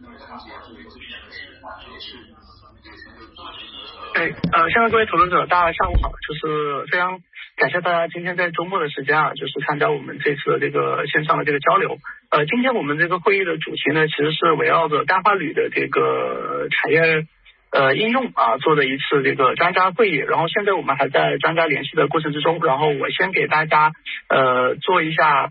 现在各位投资者，大家下午好，就是非常感谢大家今天在周末的时间啊，就是参加我们这次的这个线上的这个交流。今天我们这个会议的主题呢，其实是围绕着氮化铝的这个产业应用啊做的一次这个专家会议，然后现在我们还在专家联系的过程之中，然后我先给大家做一下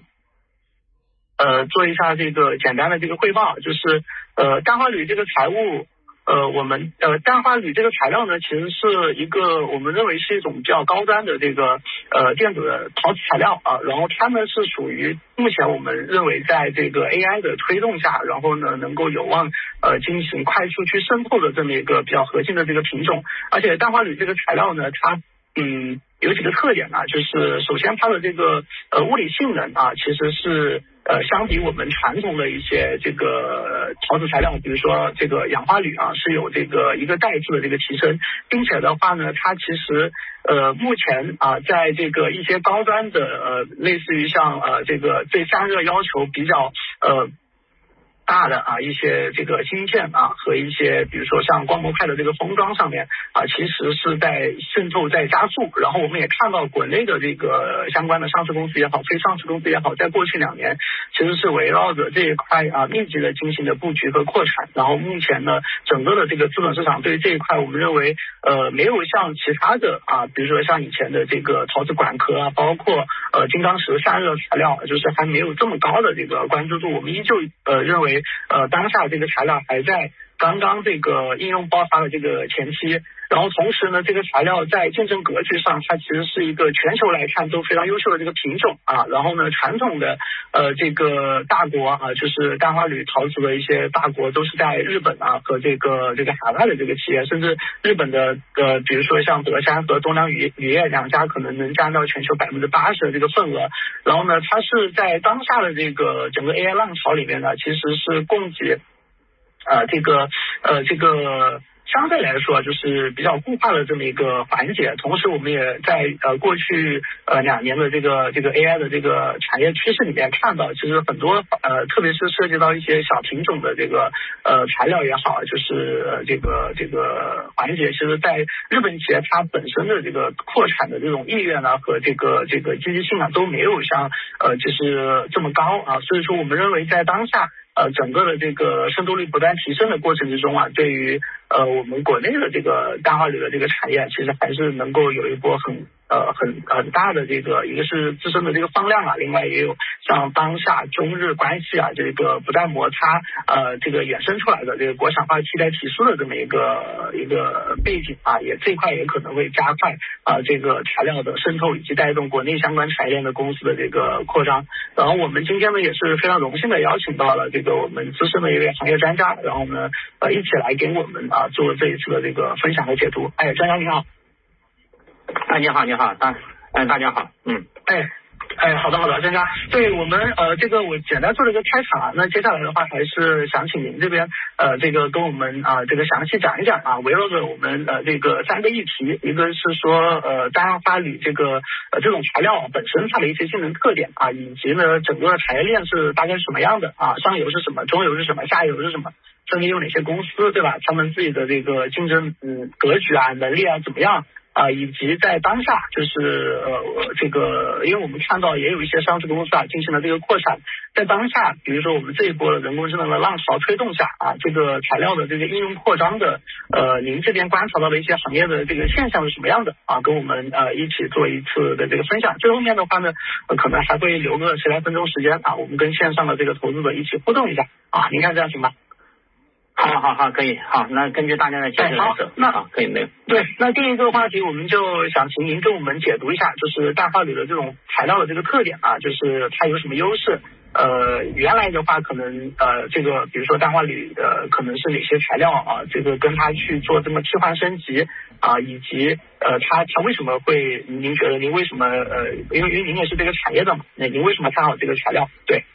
这个简单的这个汇报，就是氮化铝这个财务。我们氮化铝这个材料呢，其实是一个我们认为是一种比较高端的这个电子的陶瓷材料啊，然后它呢是属于目前我们认为在这个 AI 的推动下，然后呢能够有望进行快速去渗透的这么一个比较核心的这个品种，而且氮化铝这个材料呢，它有几个特点啊，就是首先它的这个物理性能啊，其实是相比我们传统的一些这个陶瓷材料，比如说这个氧化铝啊，是有这个一个代质的这个提升，并且的话呢，它其实目前啊，在这个一些高端的类似于像这个对散热要求比较大的一些这个芯片啊和一些比如说像光模块的这个封装上面啊，其实是在渗透在加速，然后我们也看到国内的这个相关的上市公司也好，非上市公司也好，在过去2年其实是围绕着这一块密集的进行的布局和扩产，然后目前呢整个的这个资本市场对这一块我们认为没有像其他的比如说像以前的这个陶瓷管壳啊，包括金刚石散热材料，就是还没有这么高的这个关注度，我们依旧认为当下这个材料还在刚刚这个应用爆发的这个前期，然后同时呢，这个材料在竞争格局上，它其实是一个全球来看都非常优秀的这个品种啊。然后呢，传统的这个大国就是氮化铝陶瓷的一些大国，都是在日本和这个海外的这个企业，甚至日本的比如说像德山和东良铝业2家可能能占到全球80%的这个份额。然后呢，它是在当下的这个整个 AI 浪潮里面呢，其实是供给这个相对来说就是比较固化的这么一个环节，同时我们也在过去2年的这个 AI 的这个产业趋势里面看到，其实很多特别是涉及到一些小品种的这个材料也好，就是这个环节，其实在日本企业它本身的这个扩产的这种意愿呢和这个积极性都没有像就是这么高所以说我们认为在当下整个的这个渗透率不断提升的过程之中对于我们国内的这个氮化铝的这个产业，其实还是能够有一波很大的这个，一个是自身的这个放量另外也有像当下中日关系这个不断摩擦这个衍生出来的这个国产化替代提速的这么一个背景也这块也可能会加快这个材料的渗透以及带动国内相关产业链的公司的这个扩张。然后我们今天呢也是非常荣幸的邀请到了这个我们资深的一位行业专家，然后呢一起来给我们做这一次的这个分享和解读。专家你好。 你好，大家好。 好的，专家。对我们这个我简单做了一个开场那接下来的话还是想请您这边这个跟我们这个详细讲一讲围绕着我们这个3个议题，一个是说氮化铝这个这种材料本身它的一些性能特点以及呢整个产业链是大概是什么样的上游是什么，中游是什么，下游是什么，分别有哪些公司对吧，他们自己的这个竞争格局能力怎么样以及在当下就是这个因为我们看到也有一些上市公司进行了这个扩产，在当下比如说我们这一波的人工智能的浪潮推动下这个材料的这个应用扩张的您这边观察到的一些行业的这个现象是什么样的跟我们一起做一次的这个分享。最后面的话呢可能还会留个10来分钟时间我们跟线上的这个投资者一起互动一下您看这样行吗？ 好，可以。好，那根据大家的解释来走。可以没有。 对，那第一个话题我们就想请您跟我们解读一下，就是氮化铝的这种材料的这个特点就是它有什么优势。原来的话可能这个比如说氮化铝的可能是哪些材料这个跟它去做这么替换升级以及它为什么会您觉得您为什么因为您也是这个产业的嘛，那您为什么看好这个材料？对。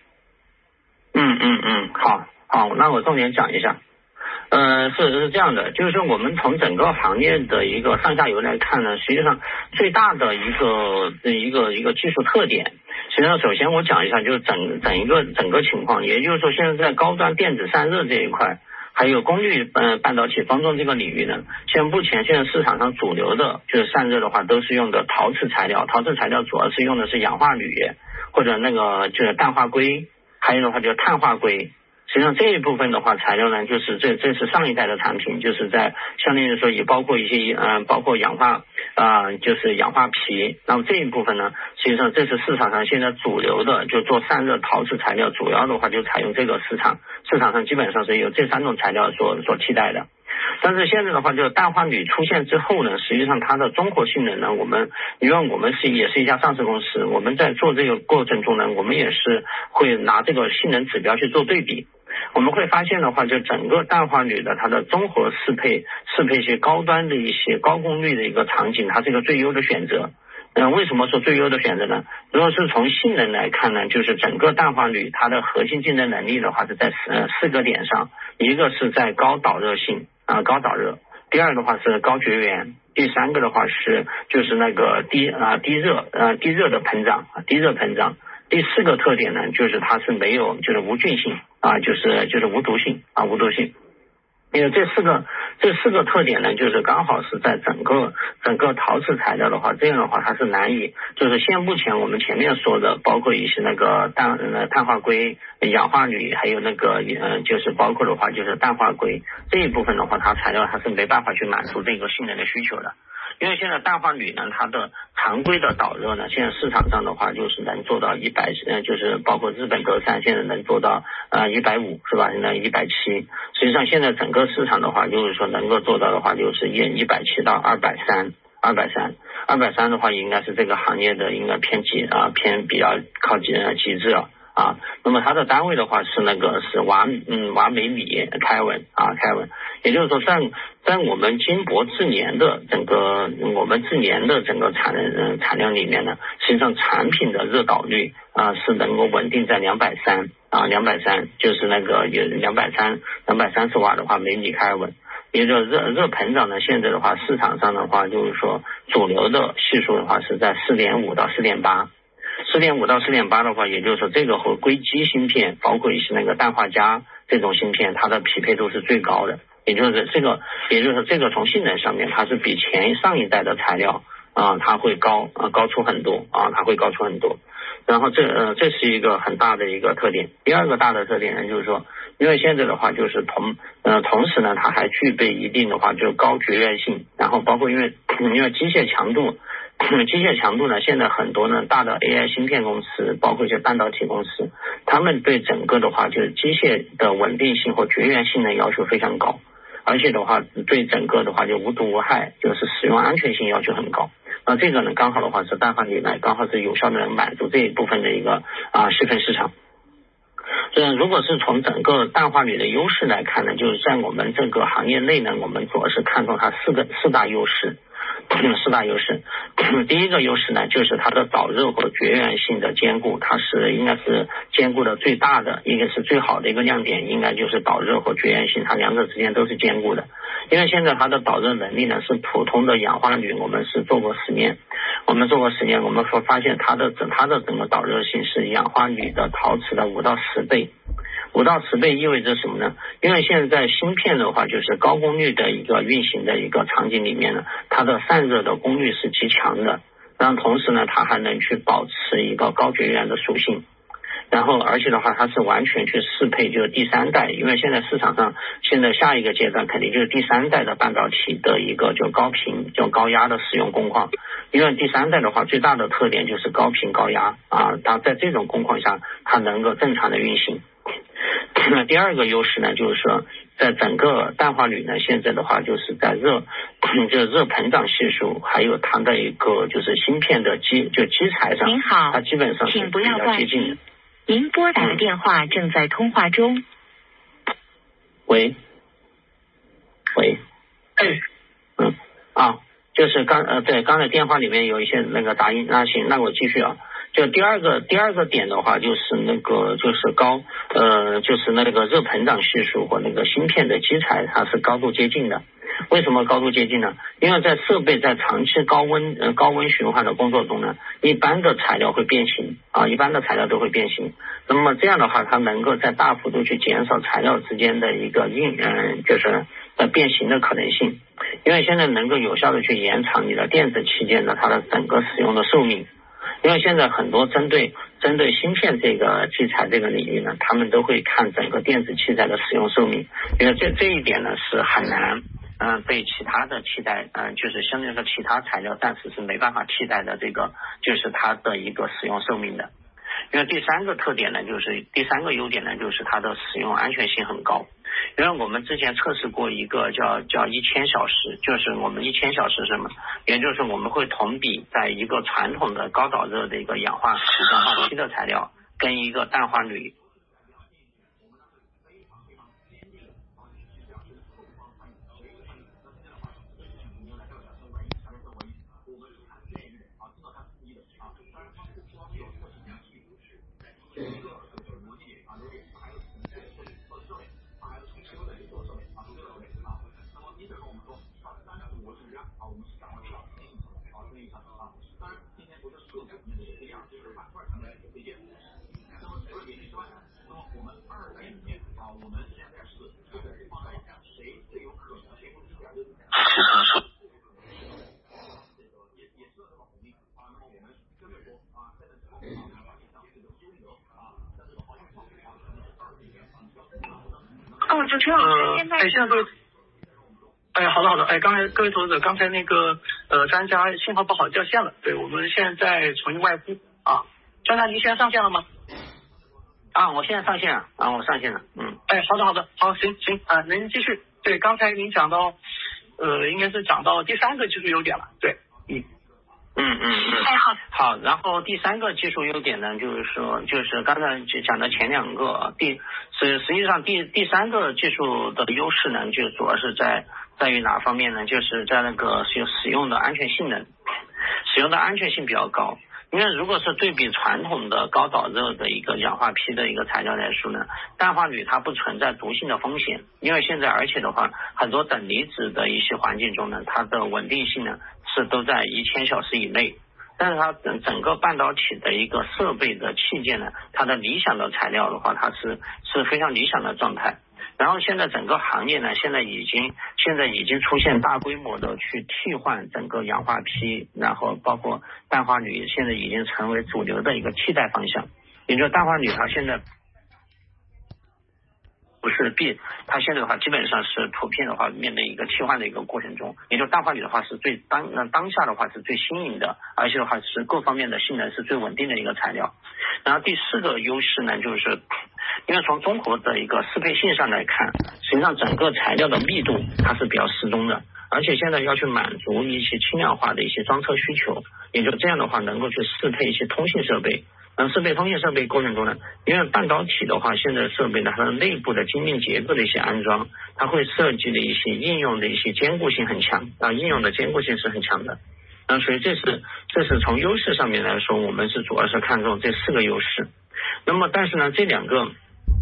好，那我重点讲一下。是这样的，就是说我们从整个行业的一个上下游来看呢，实际上最大的一个技术特点，实际上首先我讲一下就是整个情况，也就是说现在在高端电子散热这一块还有功率半导体封装这个领域呢，目前现在市场上主流的就是散热的话，都是用的陶瓷材料，陶瓷材料主要是用的是氧化铝或者那个就是氮化硅，还有的话就是碳化硅。实际上这一部分的话材料呢，就是这是上一代的产品，就是在相对来说也包括一些包括氧化就是氧化皮。那么这一部分呢，实际上这是市场上现在主流的，就做散热陶瓷材料，主要的话就采用这个市场上基本上是由这3种材料所替代的。但是现在的话，就是氮化铝出现之后呢，实际上它的综合性能呢，因为我们也是一家上市公司，我们在做这个过程中呢，我们也是会拿这个性能指标去做对比。我们会发现的话，就整个氮化铝的它的综合适配一些高端的一些高功率的一个场景，它是一个最优的选择。为什么说最优的选择呢？如果是从性能来看呢，就是整个氮化铝它的核心竞争能力的话是在4个点上，一个是在高导热性高导热，第二的话是高绝缘，第3个的话是就是那个低热的膨胀，低热膨胀。第4个特点呢，就是它是没有就是无菌性就是无毒性。因为这四个特点呢，就是刚好是在整个陶瓷材料的话，这样的话它是难以，就是现目前我们前面说的，包括一些那个碳化硅、氧化铝，还有那个就是包括的话就是氮化硅这一部分的话，它材料它是没办法去满足这个性能的需求的。因为现在氮化铝呢，它的常规的导热呢，现在市场上的话就是能做到100，就是包括日本德山现在能做到150是吧？现在170，实际上现在整个市场的话，就是说能够做到的话，就是170到230的话，应该是这个行业的应该偏比较靠极致那么它的单位的话是瓦每米开文，也就是说在我们金箔制粘的整个产量里面呢，实际上产品的热导率是能够稳定在230，就是那个有230瓦的话每米开文。也就是热膨胀呢，现在的话市场上的话就是说主流的系数的话是在4.5到4.8到4.8的话，也就是说这个和硅基芯片，包括一些那个氮化镓这种芯片，它的匹配度是最高的。也就是说这个从性能上面，它是比上一代的材料它会高出很多然后这是一个很大的一个特点。第二个大的特点呢，就是说，因为现在的话就是同时呢，它还具备一定的话就是高绝缘性，然后包括因为机械强度呢，现在很多呢大的 AI 芯片公司，包括一些半导体公司，他们对整个的话就是机械的稳定性或绝缘性的要求非常高，而且的话对整个的话就无毒无害，就是使用安全性要求很高。那这个呢刚好的话是氮化铝刚好是有效的能满足这一部分的一个细分市场。如果是从整个氮化铝的优势来看呢，就是在我们这个行业内呢，我们主要是看重它四大优势。第一个优势呢，就是它的导热和绝缘性的兼顾，它是应该是兼顾的最大的，一个是最好的一个亮点，应该就是导热和绝缘性，它两者之间都是兼顾的。因为现在它的导热能力呢是普通的氧化铝，我们做过实验，我们会发现它的整个导热性是氧化铝的陶瓷的5到10倍。5到10倍意味着什么呢？因为现在芯片的话，就是高功率的一个运行的一个场景里面呢，它的散热的功率是极强的，然后同时呢，它还能去保持一个高绝缘的属性。然后而且的话，它是完全去适配就是第3代，因为现在市场上现在下一个阶段肯定就是第3代的半导体的一个就高频就高压的使用工况。因为第3代的话最大的特点就是高频高压它在这种工况下它能够正常的运行。那第二个优势呢，就是说在整个氮化铝呢，现在的话就是在热膨胀系数，还有它的一个就是芯片的基材上， 您好， 它基本上是比较接近的。 您拨打的电话正在通话中。 喂。就是刚才电话里面有一些那个杂音，那行，那我继续就第二个点的话，就是那个就是就是那个热膨胀系数和那个芯片的基材，它是高度接近的。 为什么高度接近呢？因为在设备在长期高温循环的工作中呢，一般的材料会变形一般的材料都会变形。那么这样的话，它能够在大幅度去减少材料之间的一个就是变形的可能性。因为现在能够有效的去延长你的电子器件的它的整个使用的寿命。因为现在很多针对芯片这个器材这个领域呢，他们都会看整个电子器材的使用寿命，因为这一点呢是很难被其他的替代就是相对来说其他材料暂时是没办法替代的，这个就是它的一个使用寿命的。因为第三个优点呢，就是它的使用安全性很高。因为我们之前测试过一个叫1000小时，就是我们1000小时什么，也就是我们会同比在一个传统的高导热的一个氧化漆的材料跟一个氮化铝。 现在各位，好的，刚才各位投资者，刚才那个专家信号不好掉线了，对，我们现在重新外呼专家您现在上线了吗？ 我现在上线了我上线了。 好，行您继续。对，刚才您讲到应该是讲到第三个技术优点了，对， 好，然后第三个技术优点呢，就是刚才讲的前两个，实际上第三个技术的优势呢，就主要是在于哪方面呢？就是在那个使用的安全性能，使用的安全性比较高。因为如果是对比传统的高导热的一个氧化铍的一个材料来说呢，氮化铝它不存在毒性的风险，因为现在而且的话，很多等离子的一些环境中呢，它的稳定性呢是都在1000小时以内。但是它整个半导体的一个设备的器件呢，它的理想的材料的话，它是非常理想的状态。然后现在整个行业呢，现在已经出现大规模的去替换整个氧化铍，然后包括氮化铝，现在已经成为主流的一个替代方向。也就是氮化铝它现在不是它现在的话基本上是普遍的话面对一个替换的一个过程中，也就是氮化铝的话是当下的话是最新颖的，而且的话是各方面的性能是最稳定的一个材料。然后第四个优势呢，就是因为从综合的一个适配性上来看，实际上整个材料的密度它是比较适中的，而且现在要去满足一些轻量化的一些装车需求，也就这样的话能够去适配一些通信设备。适配通信设备过程中呢，因为半导体的话，现在设备呢它的内部的精密结构的一些安装，它会设计的一些应用的一些坚固性很强应用的坚固性是很强的。所以这是从优势上面来说，我们是主要是看重这4个优势。那么但是呢，这两个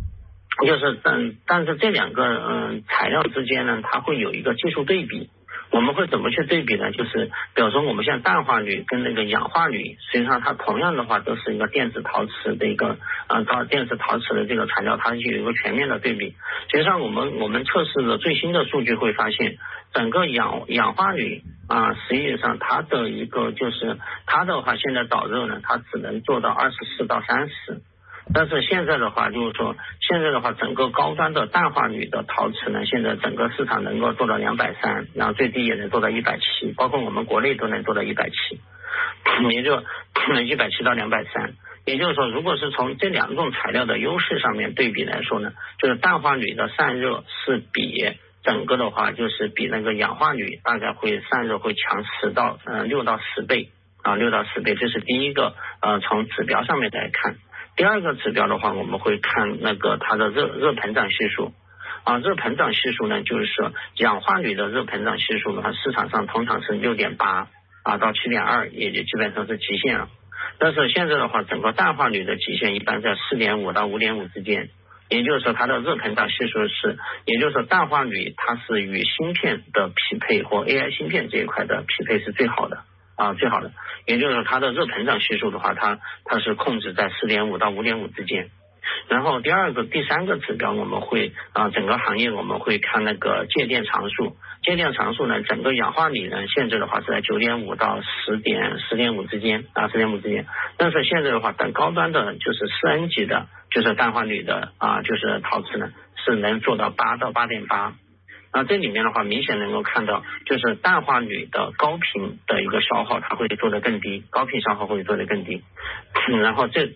但是这两个材料之间呢，它会有一个技术对比。我们会怎么去对比呢？就是比如说我们像氮化铝跟那个氧化铝，实际上它同样的话都是一个电子陶瓷的一个电子陶瓷的这个材料，它有一个全面的对比。实际上我们测试的最新的数据会发现，整个氧化铝实际上它的一个就是它的话现在导热呢，它只能做到24到30。但是现在的话整个高端的氮化铝的陶瓷呢，现在整个市场能够做到230，然后最低也能做到170，包括我们国内都能做到170，也就170到230。也就是说，如果是从这两种材料的优势上面对比来说呢，就是氮化铝的散热是比整个的话就是比那个氧化铝大概会散热会强6到10倍6到10倍，这是第一个从指标上面来看。第二个指标的话，我们会看那个它的热膨胀系数热膨胀系数呢，就是说氧化铝的热膨胀系数的话，市场上通常是6.8到7.2，也就基本上是极限了。但是现在的话，整个氮化铝的极限一般在4.5到5.5之间， 也就是说它的热膨胀系数是，也就是说氮化铝它是与芯片的匹配或 AI 芯片这一块的匹配是最好的最好的，也就是说它的热膨胀系数的话，它是控制在 4.5 到 5.5 之间。然后第三个指标我们会整个行业我们会看那个介电常数，介电常数呢，整个氧化铝呢限制的话是在 9.5 到 10.5 之间10.5之间，但是现在的话等高端的就是4N 级的就是氮化铝的就是陶瓷呢是能做到8到 8.8。这里面的话明显能够看到，就是氮化铝的高频的一个消耗它会做得更低，高频消耗会做得更低。然后这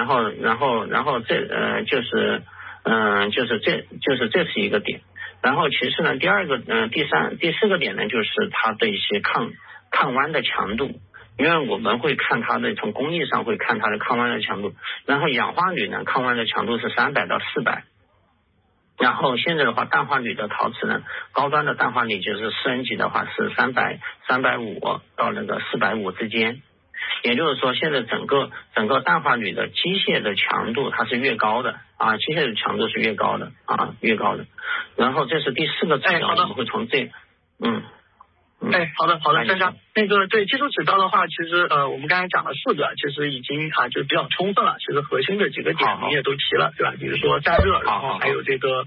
这是一个点。然后其次呢，第四个点呢，就是它的一些抗弯的强度，因为我们会看它的从工艺上会看它的抗弯的强度。然后氧化铝呢，抗弯的强度是300到400。然后现在的话，氮化铝的陶瓷呢，高端的氮化铝就是4N 级的话是350到那个450之间。也就是说，现在整个氮化铝的机械的强度它是越高的机械的强度是越高的越高的。然后这是第四个指标，我们会从这好的，专家，那个对技术指标的话，其实我们刚才讲了4个，其实已经就比较充分了。其实核心的几个点你也都提了，对吧？比如说散热，然后还有这个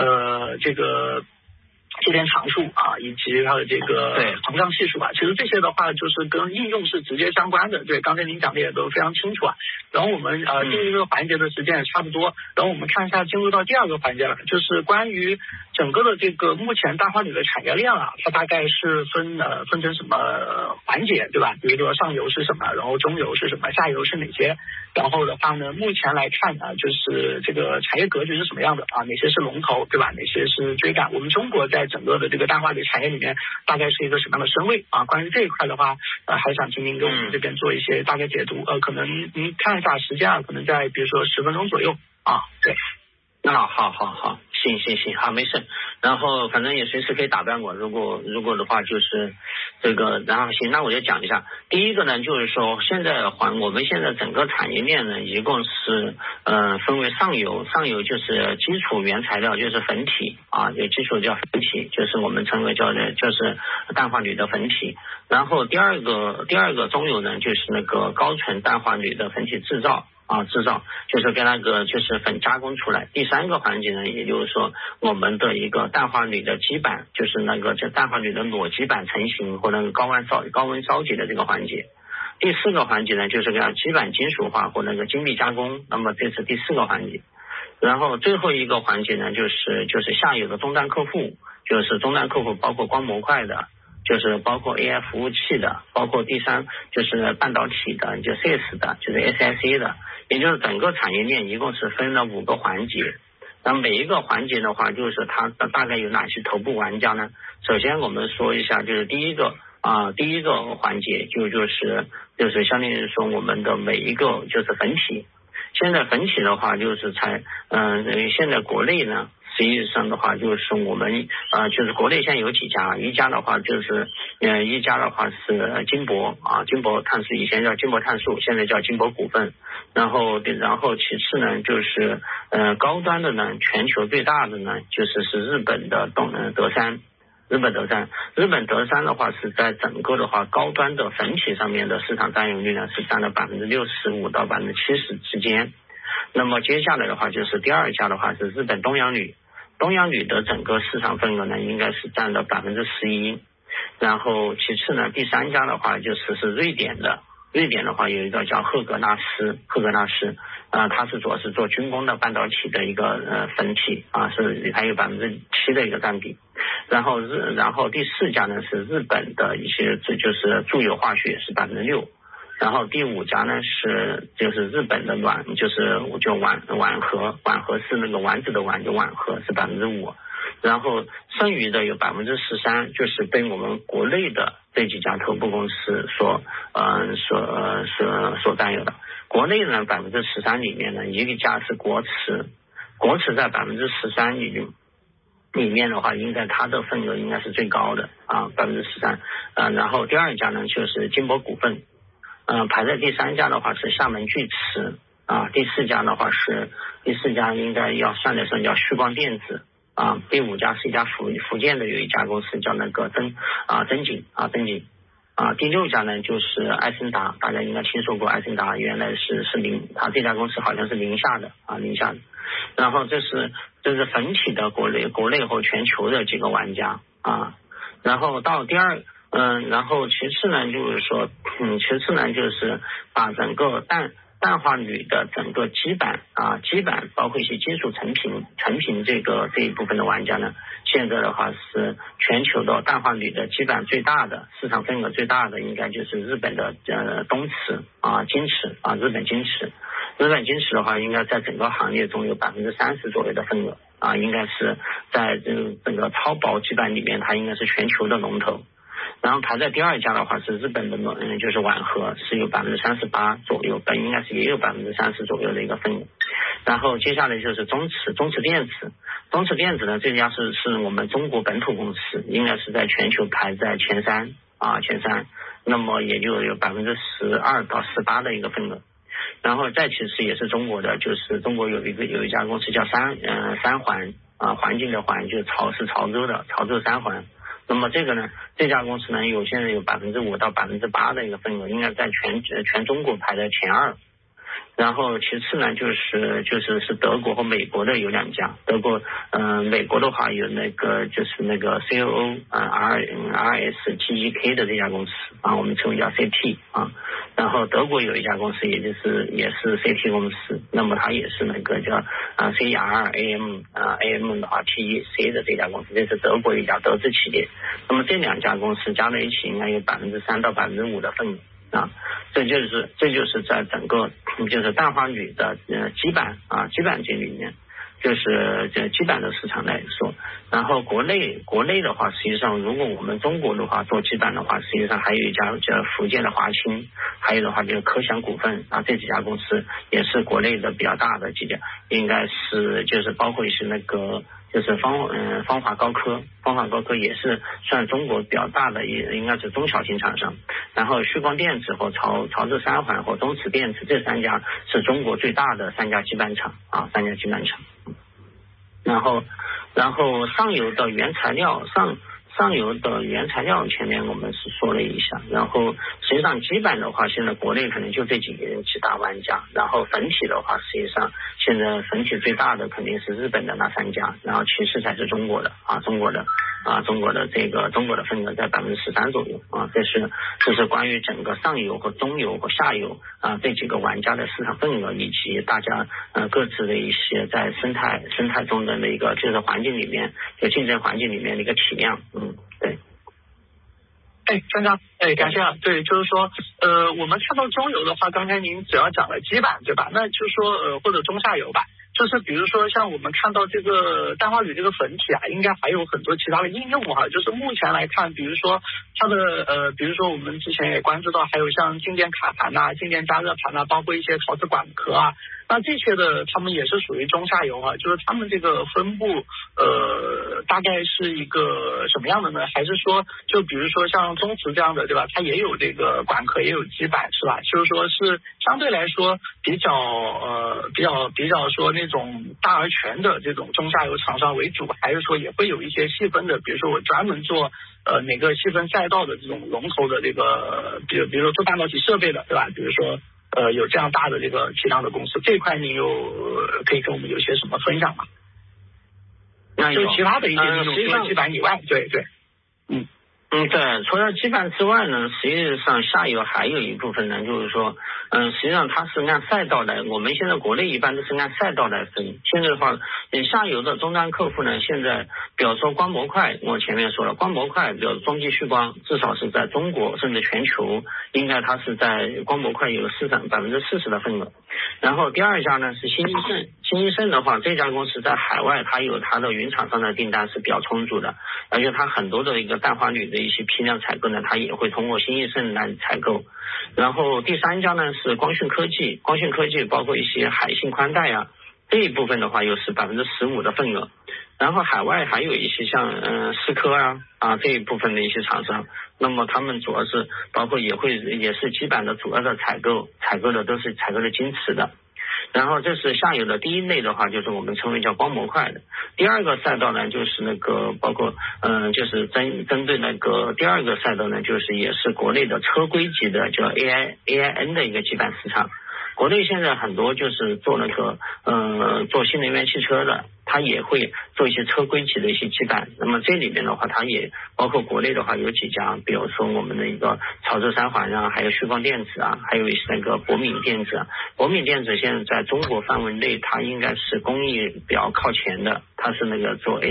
介电常数以及它的这个膨胀系数其实这些的话就是跟应用是直接相关的。对，刚才您讲的也都非常清楚然后我们进入这个环节的时间也差不多，然后我们看一下进入到第二个环节了，就是关于整个的这个目前氮化铝的产业链它大概是分成什么环节，对吧？比如说上游是什么，然后中游是什么，下游是哪些？然后的话呢，目前来看就是这个产业格局是什么样的哪些是龙头，对吧？哪些是追赶？我们中国在整个的这个氮化铝产业里面大概是一个什么样的身位关于这一块的话还想请您给我们这边做一些大概解读可能您看一下时间可能在比如说10分钟左右对。 好，行，好，没事。然后反正也随时可以打断我，如果的话就是这个，然后行，那我就讲一下。第一个呢，就是说我们现在整个产业链呢，一共是分为上游就是基础原材料，就是粉体有基础叫粉体，就是我们称为就是氮化铝的粉体。然后第二个中游呢，就是那个高纯氮化铝的粉体制造就是跟那个就是粉加工出来。第三个环节呢，也就是说我们的一个氮化铝的基板，就是那个氮化铝的裸基板成型或那个高温烧结的这个环节。第四个环节呢，就是叫基板金属化或那个精密加工，那么这是第4个环节。然后最后一个环节呢，就是下游的终端客户，就是终端客户包括光模块的，就是包括 AI 服务器的，包括第三就是半导体的，就 CS 的，就是 SiC 的，也就是整个产业链一共是分了5个环节。那每一个环节的话，就是它大概有哪些头部玩家呢？首先我们说一下，就是第一个环节就是相当于说我们的每一个就是粉体。现在粉体的话就是现在国内呢实际上的话就是我们就是国内现在有几家，一家的话是金博碳素，以前叫金博碳素，现在叫金博股份。然后其次呢就是高端的呢，全球最大的呢是日本的德山。日本德山的话是在整个的话高端的粉体上面的市场占有率呢是占了 65% 到 70% 之间。那么接下来的话就是第二家的话是日本东洋铝的整个市场份额呢应该是占了 11%。然后其次呢第三家的话是瑞典的话有一个叫赫格纳斯它是主要是做军工的半导体的一个粉体是还有 7% 的一个占比。然后第四家呢是日本的一些就是住友化学是 6%。然后第5家呢就是日本的挽和是那个丸子的丸，就挽和是 5%。然后剩余的有 13%就是被我们国内的这几家头部公司所占有的。国内呢 13% 里面呢，一家是国瓷在 13% 里面的话，应该它的份额应该是最高的13%。然后第二家呢就是金博股份，排在第3家的话是厦门巨瓷， 第四家应该要算的是叫旭光电子第5家是一家福建的有一家公司叫那个灯景第6家呢就是艾森达，大家应该听说过艾森达，原来是它这家公司好像是宁夏的，然后这是整体的国内和全球的几个玩家然后到然后其次呢就是把整个氮化铝的整个基板包括一些金属成品这一部分的玩家呢，现在的话是全球的氮化铝的基板最大的市场份额最大的应该就是日本的东磁金池日本金池的话应该在整个行业中有30%左右的份额应该是在整个超薄基板里面它应该是全球的龙头。然后排在第2家的话是日本的就是晚和，是有38%左右，应该是也有30%左右的一个份额。然后接下来就是中磁电子呢，这家是我们中国本土公司，应该是在全球排在前三，那么也就有12%到18%的一个份额。然后再其次也是中国的，就是中国有一家公司叫三环环境的环，就是潮州的潮州三环。那么这家公司呢，现在有5%到8%的一个份额，应该在全中国排在前2。然后其次呢就是德国和美国的有2家，美国的话有那个 COO RSTEK 的这家公司我们称为叫 CT 然后德国有一家公司也是 CT 公司，那么它也是那个叫CRAM 的话 TEC 的这家公司，这是德国一家德资企业。那么这2家公司加在一起应该有3%到5%的份额这就是在整个就是氮化铝的基板这里面，就是这基板的市场来说。然后国内的话，实际上如果我们中国的话做基板的话，实际上还有一家叫福建的华清，还有的话就是科翔股份这几家公司也是国内的比较大的几家，应该是就是包括一些那个就是芳华高科也是算中国比较大的，也应该是中小型厂商。然后旭光电子和潮州三环和中磁电子这3家是中国最大的3家基板厂然后上游的原材料前面我们是说了一下，然后实际上基板的话现在国内可能就这几大玩家，然后粉体的话实际上现在粉体最大的肯定是日本的那3家，然后其次才是中国的中国的份额在13%左右这是关于整个上游和中游和下游这几个玩家的市场份额，以及大家各自的一些在生态中的那个就是环境里面就竞争环境里面的一个体量对。 专家，感谢对，就是说，我们看到中游的话，刚才您主要讲了基板，对吧？那就是说，或者中下游吧，就是比如说像我们看到这个氮化铝这个粉体应该还有很多其他的应用就是目前来看，比如说它的比如说我们之前也关注到，还有像静电卡盘静电加热盘包括一些陶瓷管壳那这些的他们也是属于中下游就是他们这个分布大概是一个什么样的呢？还是说就比如说像中磁这样的，对吧？它也有这个管壳也有基板是吧？就是说是相对来说比较说那种大而全的这种中下游厂商为主，还是说也会有一些细分的，比如说我专门做哪个细分赛道的这种龙头的这个比如说做半导体设备的，对吧？比如说有这样大的这个体量的公司，这一块您可以跟我们有些什么分享吗？就其他的一些应用，除了基板以外，对，对， 除了基板之外呢，实际上下游还有一部分呢，就是说，实际上它是按赛道来，我们现在国内一般都是按赛道来分。现在的话，下游的终端客户呢，现在比如说光模块，我前面说了，光模块，比如中继旭光，至少是在中国甚至全球，应该它是在光模块有40%的份额。然后第2家呢是新一盛的话，这家公司在海外它有它的云厂商的订单是比较充足的，而且它很多的一个氮化铝的一些批量采购呢，它也会通过新一盛来采购。然后第3家呢是光讯科技包括一些海信宽带这一部分的话又是15%的份额。然后海外还有一些像思科这一部分的一些厂商，那么他们主要是包括也是基板的主要的采购的都是采购的金磁的。 然后这是下游的第一类的话，就是我们称为叫光模块的。第二个赛道呢，就是那个包括就是针对那个第二个赛道呢，就是也是国内的车规级的叫 AIN 的一个基板市场。国内现在很多就是做那个做新能源汽车的，它也会做一些车规级的一些基板。那么这里面的话，它也包括国内的话有几家，比如说我们的一个潮州三环啊，还有旭光电子啊，还有那个博敏电子。博敏电子现在在中国范围内，它应该是工艺比较靠前的，它是那个做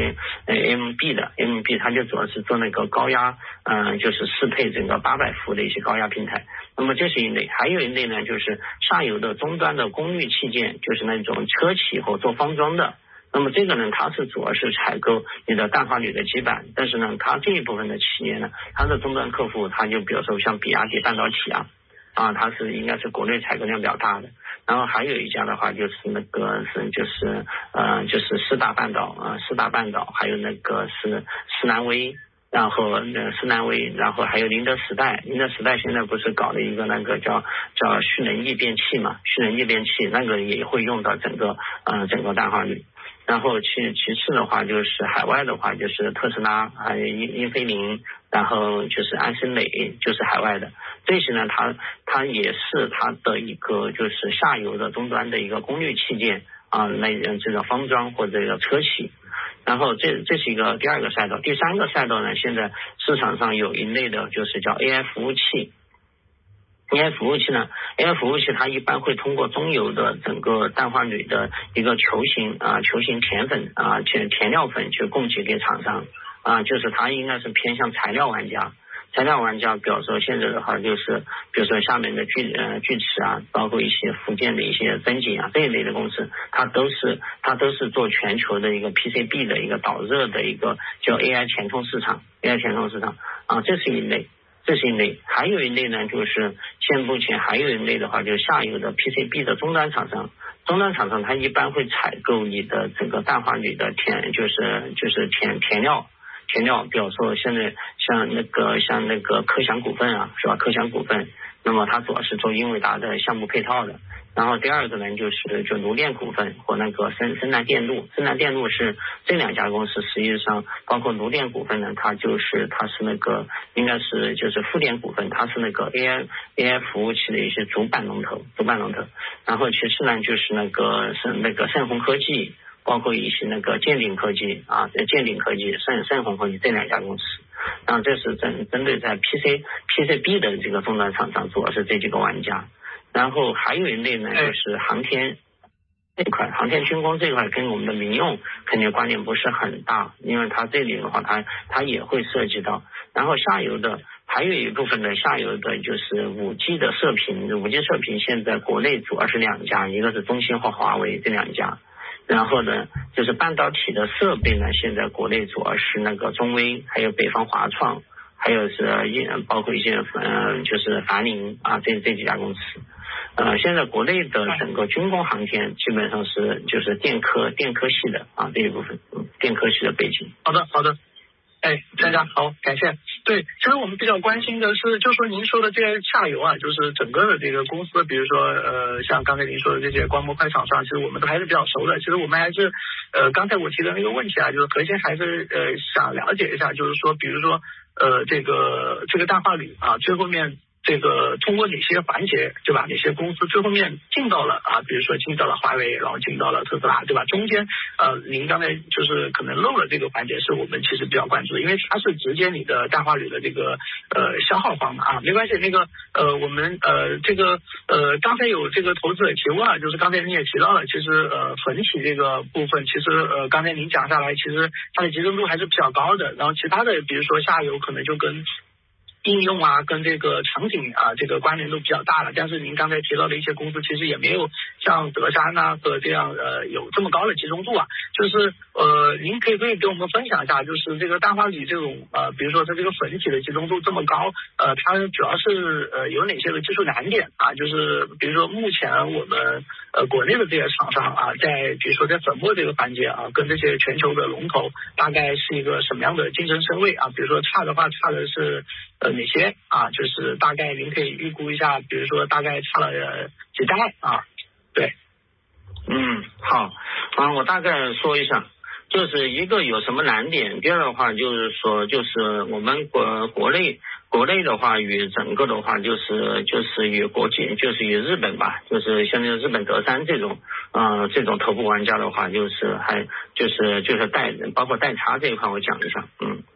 MB 的 MB， 它就主要是做那个高压就是适配整个800伏的一些高压平台。那么这是一类，还有一类呢，就是上游的终端的功率器件，就是那种车企和做方装的。那么这个呢，它是主要是采购你的氮化铝的基板，但是呢，它这一部分的企业呢，它的终端客户，它就比如说像比亚迪半导体它是应该是国内采购量比较大的。然后还有一家的话，就是那个就是四大半岛，还有那个是施南威。然后施南威，然后还有宁德时代现在不是搞了一个那个叫蓄能易变器嘛，蓄能易变器那个也会用到整个氮化铝。然后其次的话就是海外的话就是特斯拉，还有英飞凌，然后就是安森美，就是海外的这些呢，它也是它的一个就是下游的终端的一个功率器件这个方装或者这个车企。然后这是一个第二个赛道。第三个赛道呢，现在市场上有一类的就是叫 AI 服务器。AI 服务器呢 ，AI 服务器它一般会通过中游的整个氮化铝的一个球形甜粉填料粉去供给给厂商就是它应该是偏向材料玩家，比如说现在的话就是比如说厦门的巨齿包括一些福建的一些增景这一类的公司，它都是做全球的一个 PCB 的一个导热的一个叫 AI 填充市场这是一类。还有一类呢，就是目前还有一类的话，就是下游的 PCB 的终端厂商它一般会采购你的整个氮化铝的就是填料，比如说现在像那个科翔股份是吧？科翔股份，那么它主要是做英伟达的项目配套的。然后第二个呢，就卢电股份和那个深南电路是这两家公司，实际上包括卢电股份呢，它是那个应该是就是富电股份，它是那个 AI 服务器的一些主板龙头。然后其次呢，就是那个盛虹科技，包括一些那个建鼎科技、盛虹科技这两家公司。然后这是针对在 PCB 的这个终端厂商，主要是这几个玩家。然后还有一类呢，就是航天这块，航天军工这块跟我们的民用肯定关联不是很大，因为它这里的话它也会涉及到。然后下游的还有一部分的下游的就是 5G 的射频现在国内主要是两家，一个是中兴和华为这两家。然后呢，就是半导体的设备呢，现在国内主要是那个中微，还有北方华创，还有是包括一些就是樊凌这几家公司。现在国内的整个军工航天基本上是就是电科系的这一部分，电科系的背景。 好的。大家好，感谢。对，其实我们比较关心的是，就说您说的这些下游就是整个的这个公司，比如说像刚才您说的这些光模块厂商，其实我们都还是比较熟的。其实我们还是刚才我提的那个问题就是核心还是想了解一下，就是说比如说这个氮化铝最后面这个通过哪些环节，对吧？哪些公司最后面进到了比如说进到了华为，然后进到了特斯拉，对吧？中间您刚才就是可能漏了这个环节，是我们其实比较关注的，因为它是直接你的氮化铝的这个消耗方嘛没关系。那个我们这个刚才有这个投资者提问就是刚才你也提到了，其实粉体这个部分，其实刚才您讲下来，其实它的集中度还是比较高的，然后其他的比如说下游可能就跟应用跟这个场景这个关联都比较大了，但是您刚才提到的一些公司其实也没有像德山和这样有这么高的集中度就是您可以给我们分享一下，就是这个氮化铝这种比如说它这个粉体的集中度这么高它主要是有哪些的技术难点就是比如说目前我们国内的这些厂商在比如说在粉末这个环节跟这些全球的龙头大概是一个什么样的竞争身位比如说差的是哪些就是大概您可以预估一下，比如说大概差了几代对。 好，我大概说一下，就是一个有什么难点，第二的话就是说，就是我们国内的话与整个的话就是与国际，就是与日本吧，就是像日本德山这种头部玩家的话，就是还就是包括代差这一块我讲一下，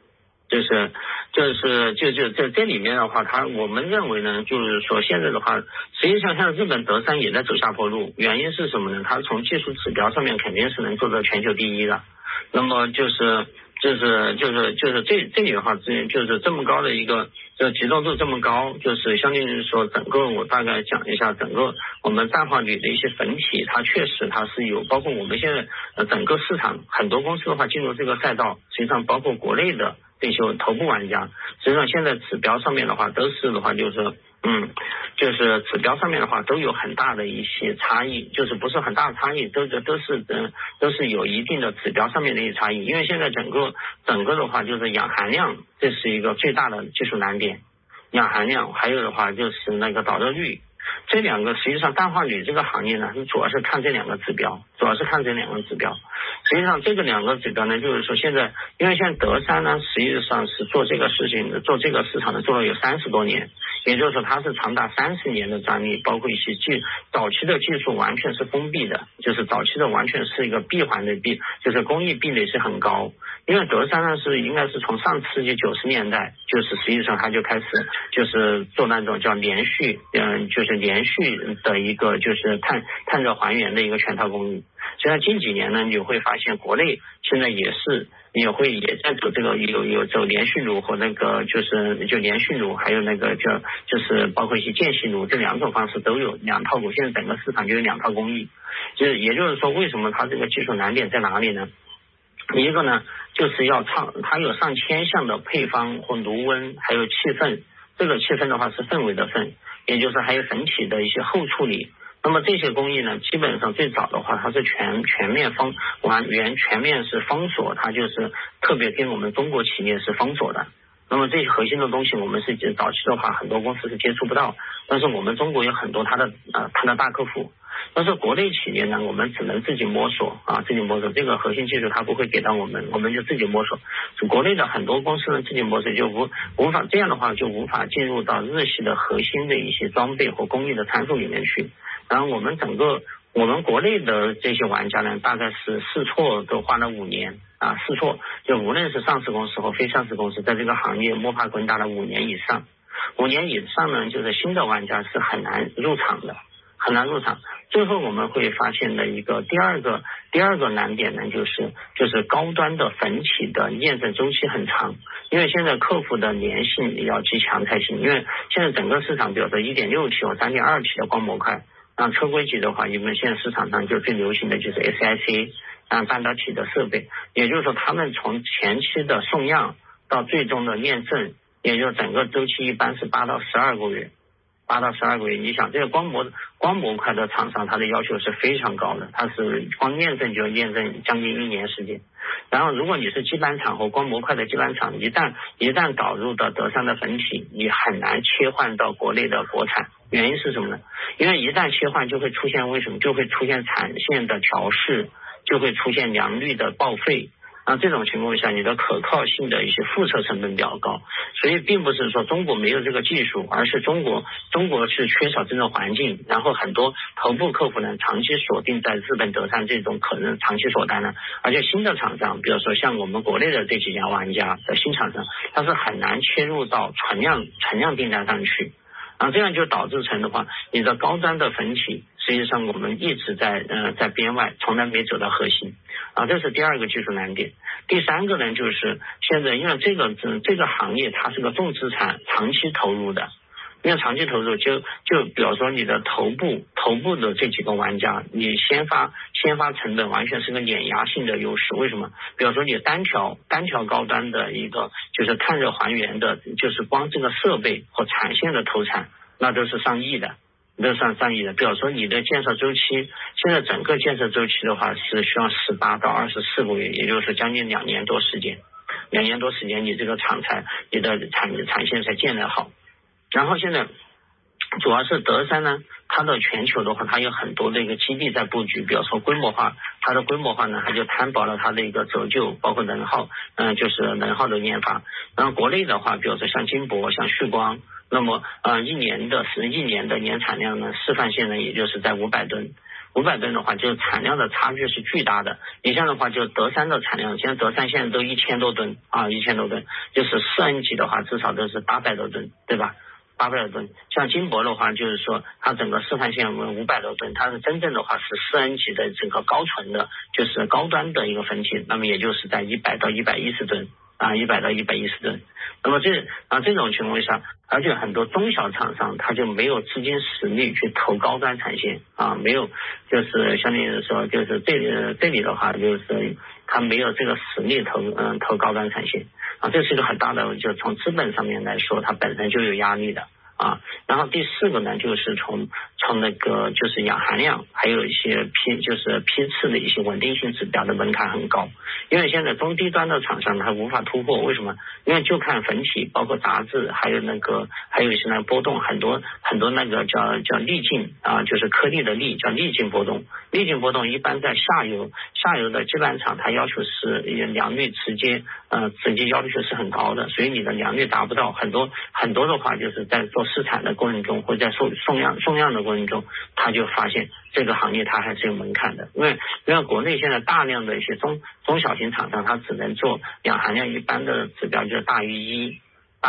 这里面的话，我们认为呢，就是说现在的话，实际上像日本德山也在走下坡路，原因是什么呢？它从技术指标上面肯定是能做到全球第一的，那么就是这里的话，就是这么高的一个集中度这么高，就是相当于说整个我大概讲一下整个我们氮化铝的一些粉体，它确实它是有，包括我们现在整个市场很多公司的话进入这个赛道，实际上包括国内的这些头部玩家，实际上现在指标上面的话都是的话就是指标上面的话都有很大的一些差异，就是不是很大的差异，都是有一定的指标上面的一些差异。因为现在整个的话就是氧含量，这是一个最大的技术难点，氧含量，还有的话就是那个导热率，这两个实际上氮化铝这个行业呢，主要是看这两个指标。实际上这个两个指标呢，就是说现在，因为现在德山呢，实际上是做这个事情的，做这个市场的做了有30多年，也就是说它是长达30年的专利，包括一些早期的技术完全是封闭的，就是早期的完全是一个闭环的就是工艺壁垒是很高。因为德山呢应该是从上世纪90年代，就是实际上它就开始就是做那种叫连续的一个就是碳热还原的一个全套工艺。所以近几年呢，你会发现国内现在也在走这个有走连续炉和那个就连续炉，还有那个就是包括一些间隙炉，这两种方式都有两套工，现在整个市场就有两套工艺。也就是说，为什么它这个技术难点在哪里呢？一个呢，就是它有上千项的配方或炉温，还有气氛，这个气氛的话是氛围的氛，也就是还有粉体的一些后处理。那么这些工艺呢，基本上最早的话它是全面是封锁，它就是特别跟我们中国企业是封锁的。那么这些核心的东西我们是早期的话很多公司是接触不到，但是我们中国有很多它的大客户。但是国内企业呢，我们只能自己摸索这个核心技术它不会给到我们就自己摸索。国内的很多公司呢自己摸索就无法，这样的话就无法进入到日系的核心的一些装备和工艺的参数里面去。然后我们国内的这些玩家呢，大概是试错都花了5年试错，就无论是上市公司和非上市公司，在这个行业摸爬滚打了5年以上。5年以上呢，就是新的玩家是很难入场。最后我们会发现的一个第二个难点呢，就是高端的粉体的验证周期很长，因为现在客户的粘性也要极强才行。因为现在整个市场，比如说 1.6T 和 3.2T 的光模块，车规级的话，你们现在市场上就最流行的就是 SiC 半导体的设备，也就是说他们从前期的送样到最终的验证，也就是整个周期一般是8到12个月。你想这个光模块的厂商，它的要求是非常高的，它是光验证就要验证将近1年时间。然后如果你是基板厂和光模块的基板厂，一旦导入到德山的粉体，你很难切换到国内的国产。原因是什么呢？因为一旦切换就会出现产线的调试，就会出现良率的报废。这种情况下，你的可靠性的一些复测成本比较高，所以并不是说中国没有这个技术，而是中国是缺少这种环境，然后很多头部客户呢长期锁定在日本德山这种可能长期锁单呢，而且新的厂商，比如说像我们国内的这几家玩家的新厂商，它是很难切入到存量订单上去。这样就导致成的话，你的高端的粉体实际上我们一直在边外，从来没走到核心这是第二个技术难点。第三个呢，就是现在因为这个行业它是个重资产长期投入的，因为长期投入就比如说你的头部的这几个玩家，你先发成本完全是个碾压性的优势。为什么？比如说你单条高端的一个就是碳热还原的，就是光这个设备和产线的投产，那都是上亿的。比如说你的建设周期，现在整个建设周期的话是需要18到24个月，也就是将近2年多时间，你这个你的产线才建得好。然后现在主要是德山呢， 它的全球的话，它有很多的一个基地在布局，比如说规模化，它的规模化呢，它就摊薄了它的一个折旧，包括能耗，就是能耗的研发。然后国内的话，比如说像金博、像旭光，那么一年的年产量呢，示范线呢，也就是在500吨。500吨的话，就是产量的差距是巨大的。你像的话，就德山的产量，现在德山现在都1000多吨啊，1000多吨，就是4N级的话，至少都是800多吨，对吧？800多吨。像金博的话，就是说它整个示范线500多吨，它是真正的话是4N级的整个高纯的，就是高端的一个分体，那么也就是在100到110吨。100到110吨，那么这种情况下，而且很多中小厂商他就没有资金实力去投高端产线没有，就是相当于说，就是这里的话，就是他没有这个实力投高端产线这是一个很大的，就从资本上面来说，它本身就有压力的。然后第4个呢，就是从那个就是氧含量，还有一些批次的一些稳定性指标的门槛很高，因为现在中低端的厂商它无法突破，为什么？因为就看粉体，包括杂质，还有一些那个波动，很多那个叫粒径就是颗粒的粒叫粒径波动，粒径波动一般在下游的基板厂，它要求是良率直接要求是很高的，所以你的良率达不到，很多的话就是在做试产的过程中，或者在送样的过程中，他就发现这个行业它还是有门槛的，因为国内现在大量的一些中小型厂商，它只能做氧含量一般的指标，就是大于1%。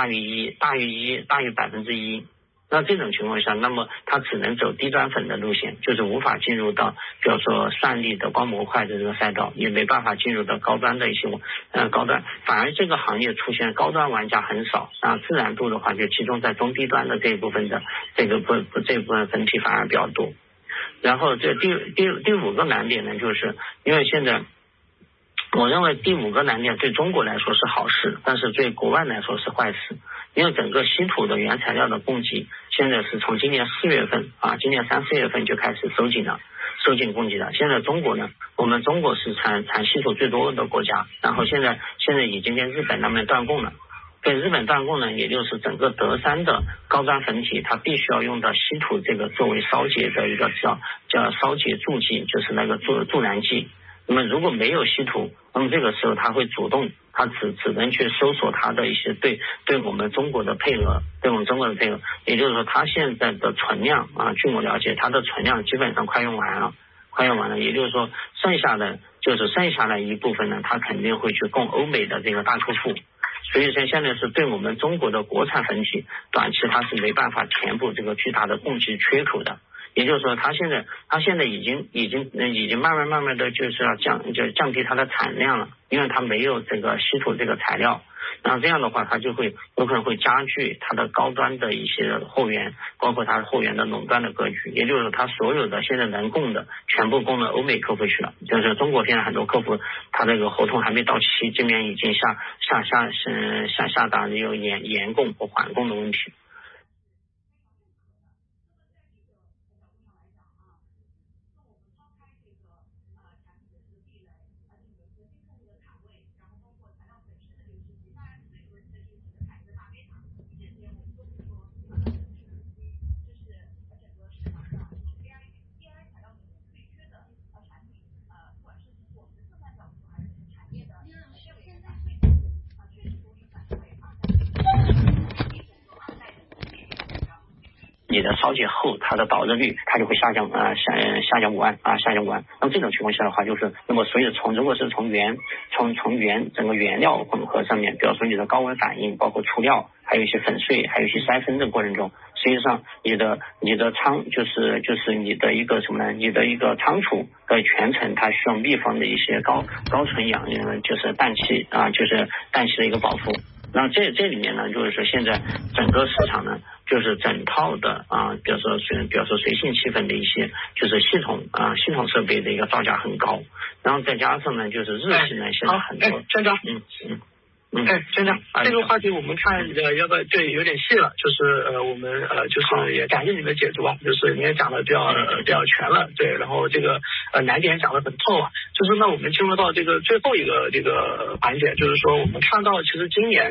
那这种情况下，那么它只能走低端粉的路线，就是无法进入到比如说算力的光模块的这个赛道，也没办法进入到高端的一些高端，反而这个行业出现高端玩家很少自然度的话就集中在中低端的这一部分的这部分粉体反而比较多。然后这第5个难点呢，就是因为现在我认为第5个难点对中国来说是好事，但是对国外来说是坏事。因为整个稀土的原材料的供给现在是从今年4月份今年3、4月份就开始收紧供给了。现在中国呢，我们中国是产稀土最多的国家，然后现在已经跟日本那边断供了。跟日本断供呢，也就是整个德山的高端粉体，它必须要用到稀土这个作为烧结的一个叫烧结助剂，就是那个助燃剂。那么如果没有稀土，那么这个时候它会主动，它只能去搜索它的一些对我们中国的配额，也就是说它现在的存量据我了解，它的存量基本上快用完了，也就是说剩下来一部分呢，它肯定会去供欧美的这个大客户。所以说现在是对我们中国的国产粉体短期它是没办法填补这个巨大的供给缺口的。也就是说，它现在已经慢慢的就是要降低它的产量了，因为它没有这个稀土这个材料，然后这样的话，它就会有可能会加剧它的高端的一些后援，包括它后援的垄断的格局。也就是说，它所有的现在能供的全部供到欧美客户去了，就是中国现在很多客户，他这个合同还没到期，这边已经下达有延供或缓供的问题。你的烧结后，它的导热率它就会下降5万。那么这种情况下的话，就是那么所以如果是从整个原料混合上面，比如说你的高温反应，包括出料，还有一些粉碎，还有一些筛分的过程中，实际上你的仓就是你的一个什么呢？你的一个仓储的全程它需要密封的一些高纯氧就是氮气就是氮气的一个保护。那这里面呢，就是说现在整个市场呢，就是整套的比如说随性气氛的一些就是系统设备的一个造价很高，然后再加上呢，就是日系呢现在很多专家真的，这个话题我们看要不对有点细了，就是我们就是也感谢你的解读就是你也讲的比较全了，对，然后这个难点讲的很透就是那我们进入到这个最后一个这个环节，就是说我们看到其实今年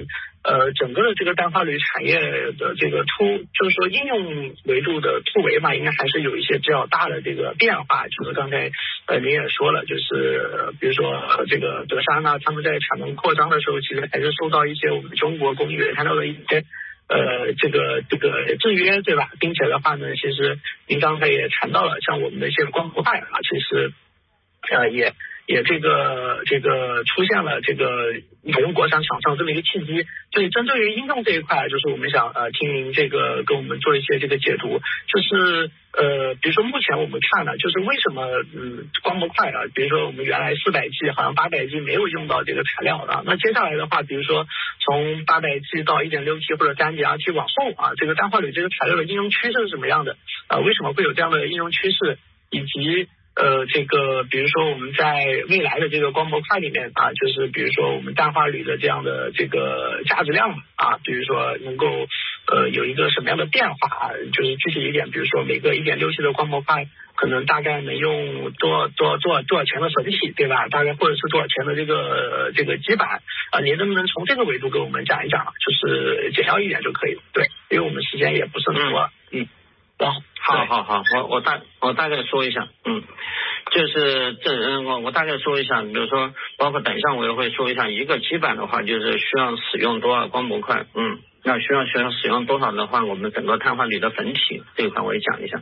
整个的这个氮化铝产业的这个就是说应用维度的突围嘛，应该还是有一些比较大的这个变化。就是刚才您也说了，就是比如说这个德山呢，他们在产能扩张的时候，其实还是受到一些我们中国工业看到的一些这个制约，对吧？并且的话呢，其实您刚才也谈到了，像我们的一些光伏块啊，其实也这个出现了这个采用国产厂商这么一个契机。所以针对于应用这一块，就是我们想听您这个跟我们做一些这个解读，就是比如说目前我们看呢，就是为什么光模块啊，比如说我们原来400G好像800G没有用到这个材料了，那接下来的话，比如说从800G 到 1.6T 或者3.2T 往后啊，这个氮化铝这个材料的应用趋势是什么样的？为什么会有这样的应用趋势？以及这个比如说我们在未来的这个光模块里面啊，就是比如说我们氮化铝的这样的这个价值量啊，比如说能够有一个什么样的变化？就是具体一点，比如说每个 1.6T 的光模块可能大概能用多少钱的神器，对吧？大概或者是多少钱的这个基板啊？您能不能从这个维度给我们讲一讲？就是简要一点就可以了。对，因为我们时间也不是很多。 好，我大概说一下，就是我大概说一下，比如说包括等一下我也会说一下，一个基板的话就是需要使用多少光模块，那需要使用多少的话，我们整个碳化铝的粉体这一块我也讲一下，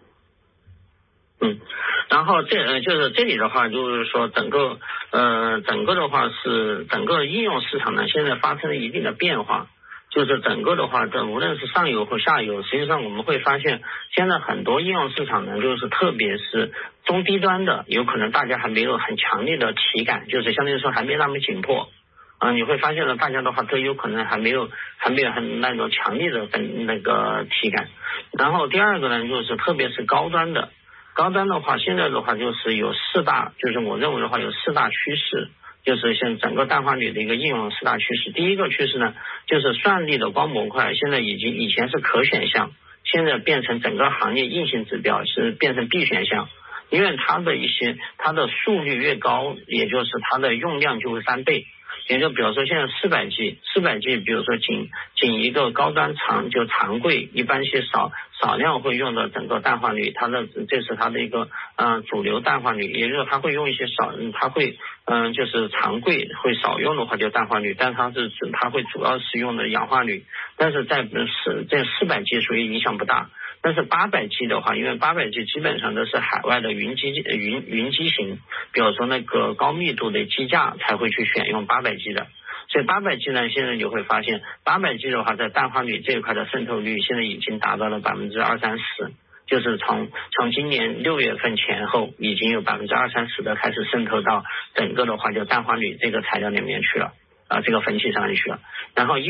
然后就是这里的话，就是说整个的话是整个应用市场呢，现在发生了一定的变化。就是整个的话，无论是上游和下游，实际上我们会发现，现在很多应用市场呢，就是特别是中低端的，有可能大家还没有很强烈的体感，就是相对来说还没那么紧迫。你会发现呢，大家的话都有可能还没有很那种强烈的那个体感。然后第二个呢，就是特别是高端的话，现在的话就是有4大，就是我认为的话有4大趋势。就是像整个氮化铝的一个应用4大趋势。第一个趋势呢，就是算力的光模块，现在以前是可选项，现在变成整个行业硬性指标，是变成必选项。因为它的速率越高，也就是它的用量就会3倍。也就比如说现在400G，比如说仅一个高端常规，一般些少量会用的整个氮化铝，这是它的一个主流氮化铝，也就是它会用一些它会就是常规会少用的话就氮化铝，但它会主要是用的氧化铝，但是在400G 属于影响不大。但是800G 的话，因为800G 基本上都是海外的云机型，比如说那个高密度的机架才会去选用800G 的，所以800G 呢，现在你会发现800G 的话，在氮化铝这一块的渗透率现在已经达到了20-30%，就是从今年6月份前后，已经有20-30%的开始渗透到整个的话就氮化铝这个材料里面去了。这个粉体上去了。然后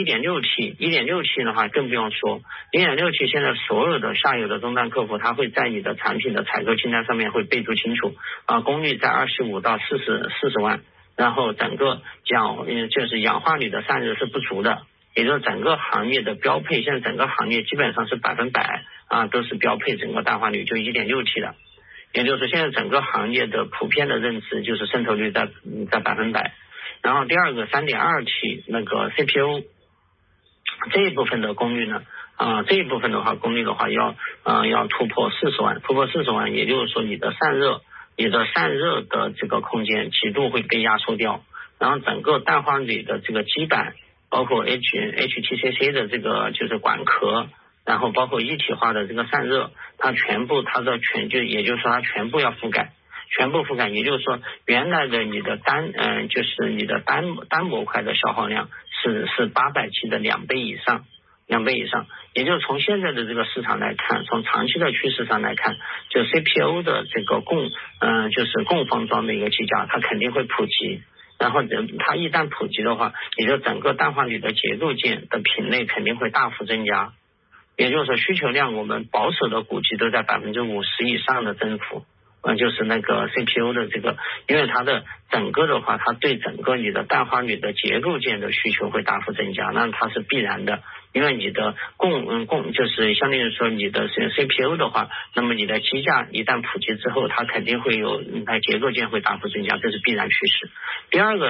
1.6T 的话更不用说， 1.6T 现在所有的下游的终端客户，他会在你的产品的采购清单上面会备注清楚功率在25到40万，然后整个就是氧化铝的散热是不足的，也就是整个行业的标配，现在整个行业基本上是100%都是标配整个氮化铝，就 1.6T 的，也就是现在整个行业的普遍的认知就是渗透率在100%。然后第二个 3.2T 那个 CPU 这一部分的功率呢，这一部分的话功率的话要突破40万，也就是说你的散热的这个空间极度会被压缩掉。然后整个氮化铝的这个基板，包括 HTCC 的这个就是管壳，然后包括一体化的这个散热，它全部也就是说它全部要覆盖，也就是说原来的你的就是你的单模块的消耗量是800G 的2倍以上，也就是从现在的这个市场来看，从长期的趋势上来看，就 CPU 的这个就是供方装的一个机架，它肯定会普及。然后它一旦普及的话，也就整个氮化铝的结构件的品类肯定会大幅增加，也就是说需求量我们保守的估计都在50%以上的增幅。就是那个 CPU 的这个，因为它的整个的话，它对整个你的氮化铝的结构件的需求会大幅增加，那它是必然的，因为你的就是相当于说你的 CPU 的话，那么你的机架一旦普及之后，它肯定会有结构件会大幅增加，这是必然趋势。第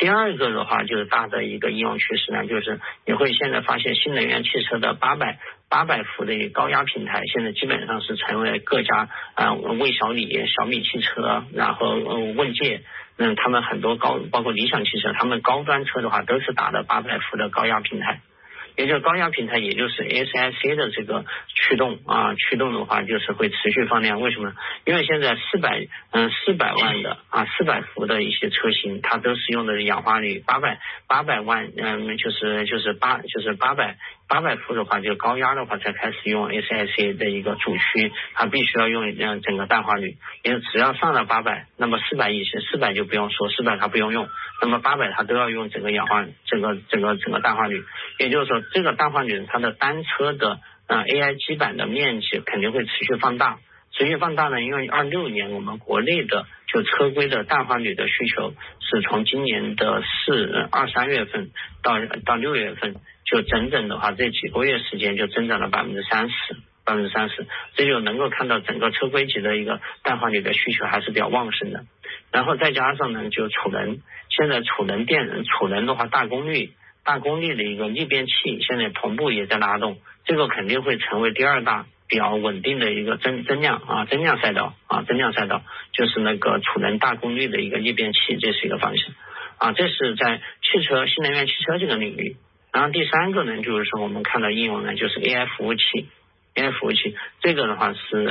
第二个的话就是大的一个应用趋势呢，就是你会现在发现新能源汽车的800伏的一个高压平台，现在基本上是成为各家魏小李、小米汽车，然后问界，他们很多包括理想汽车，他们高端车的话都是打的800伏的高压平台。也就是高压平台，也就是 SiC 的这个驱动的话，就是会持续放量。为什么？因为现在400万的400伏的一些车型，它都是用的氧化铝800万，就是800伏的话，就高压的话才开始用 SiC 的一个主区，它必须要用整个氮化铝。因为只要上了800，那么400以前400就不用说，400它不用用，那么800它都要用整个氧化整个氮化铝。也就是说，这个氮化铝它的单车的AI 基板的面积肯定会持续放大。持续放大呢，因为26年我们国内的就车规的氮化铝的需求是从今年的2-3月份到6月份，就整整的话这几个月时间就增长了30%，这就能够看到整个车规级的一个氮化铝的需求还是比较旺盛的。然后再加上呢，就储能，现在储能的话大功率的一个逆变器现在同步也在拉动，这个肯定会成为第二大比较稳定的一个增量赛道，就是那个储能大功率的一个逆变器，这是一个方向这是在新能源汽车这个领域。然后第三个呢，就是说我们看到应用呢，就是 AI 服务器，这个的话是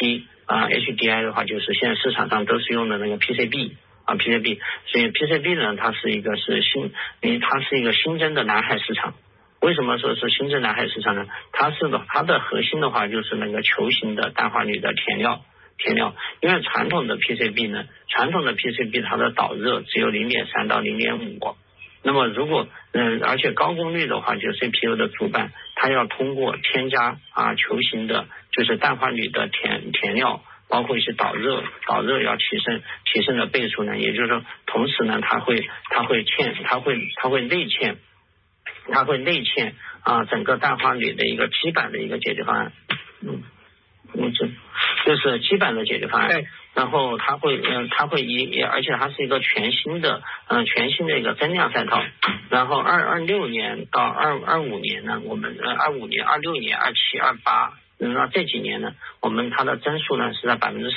HDI 的话，就是现在市场上都是用的那个 PCB，所以 PCB 呢，它是一个新增的蓝海市场。为什么说是新增蓝海市场呢？它的核心的话就是那个球形的氮化铝的填料，因为传统的 PCB 它的导热只有 0.3 到 0.5，那么如果而且高功率的话，就 CPU 的主板它要通过添加球形的就是氮化铝的填料，包括一些导热要提升的倍数呢，也就是说同时呢它会内嵌整个氮化铝的一个基板的一个解决方案，就是基板的解决方案。然后它会而且它是一个全新的一个增量赛道。然后26年到25年呢，我们25年、26年、27、28，那这几年呢，我们它的增速呢是在40%，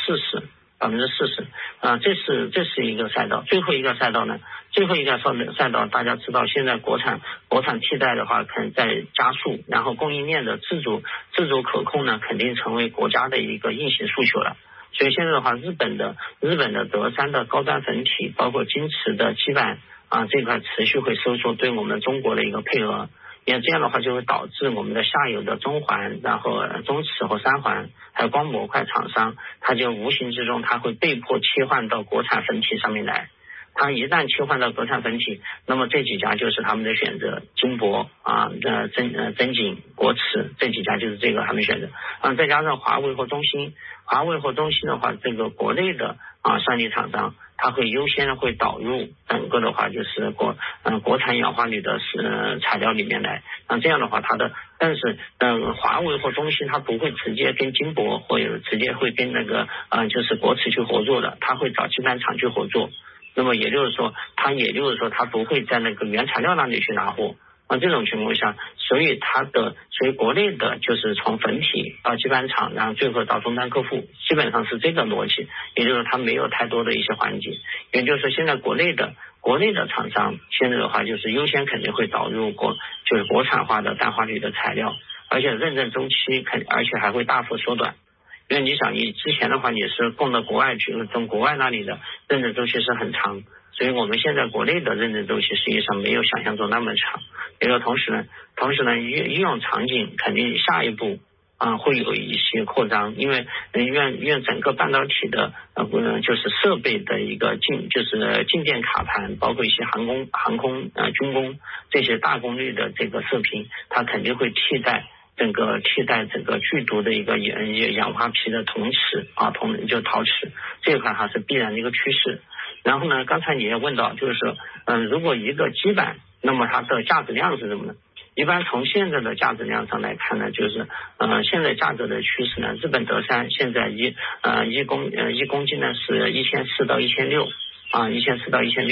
这是一个赛道。最后一个赛道，大家知道现在国产替代的话，可能在加速，然后供应链的自主可控呢，肯定成为国家的一个硬性诉求了。所以现在的话，日本的德山的高端粉体，包括京瓷的基板这块持续会收缩对我们中国的一个配合。因为这样的话就会导致我们的下游的中环，然后中磁和三环，还有光模块厂商，它就无形之中它会被迫切换到国产粉体上面来。它一旦切换到国产粉体，那么这几家就是他们的选择，金博真景、国瓷这几家就是这个他们选择再加上华为和中芯的话，这个国内的算力厂商，它会优先会导入整个的话就是国产氧化铝的材料里面来。这样的话但是华为或中芯它不会直接跟金博或者直接会跟那个就是国瓷去合作的，它会找基板厂去合作。那么也就是说它不会在那个原材料那里去拿货。这种情况下，所以国内的就是从粉体到基板厂，然后最后到终端客户，基本上是这个逻辑。也就是它没有太多的一些环节。也就是说现在国内的厂商现在的话就是优先肯定会导入就是国产化的氮化铝的材料，而且认证周期而且还会大幅缩短。因为你想你之前的话你是供到国外去，从国外那里的认证周期是很长，所以我们现在国内的认证周期实际上没有想象中那么长。也就同时呢应用场景肯定下一步会有一些扩张，因为整个半导体的就是设备的一个就是静电卡盘，包括一些航空军工这些大功率的这个射频，它肯定会替代整个剧毒的一个氧化铍的铜瓷就陶瓷，这一块还是必然的一个趋势。然后呢，刚才你也问到，就是说如果一个基板，那么它的价值量是什么呢？一般从现在的价值量上来看呢，就是现在价格的趋势呢，日本德山现在一公斤呢是1400到1600，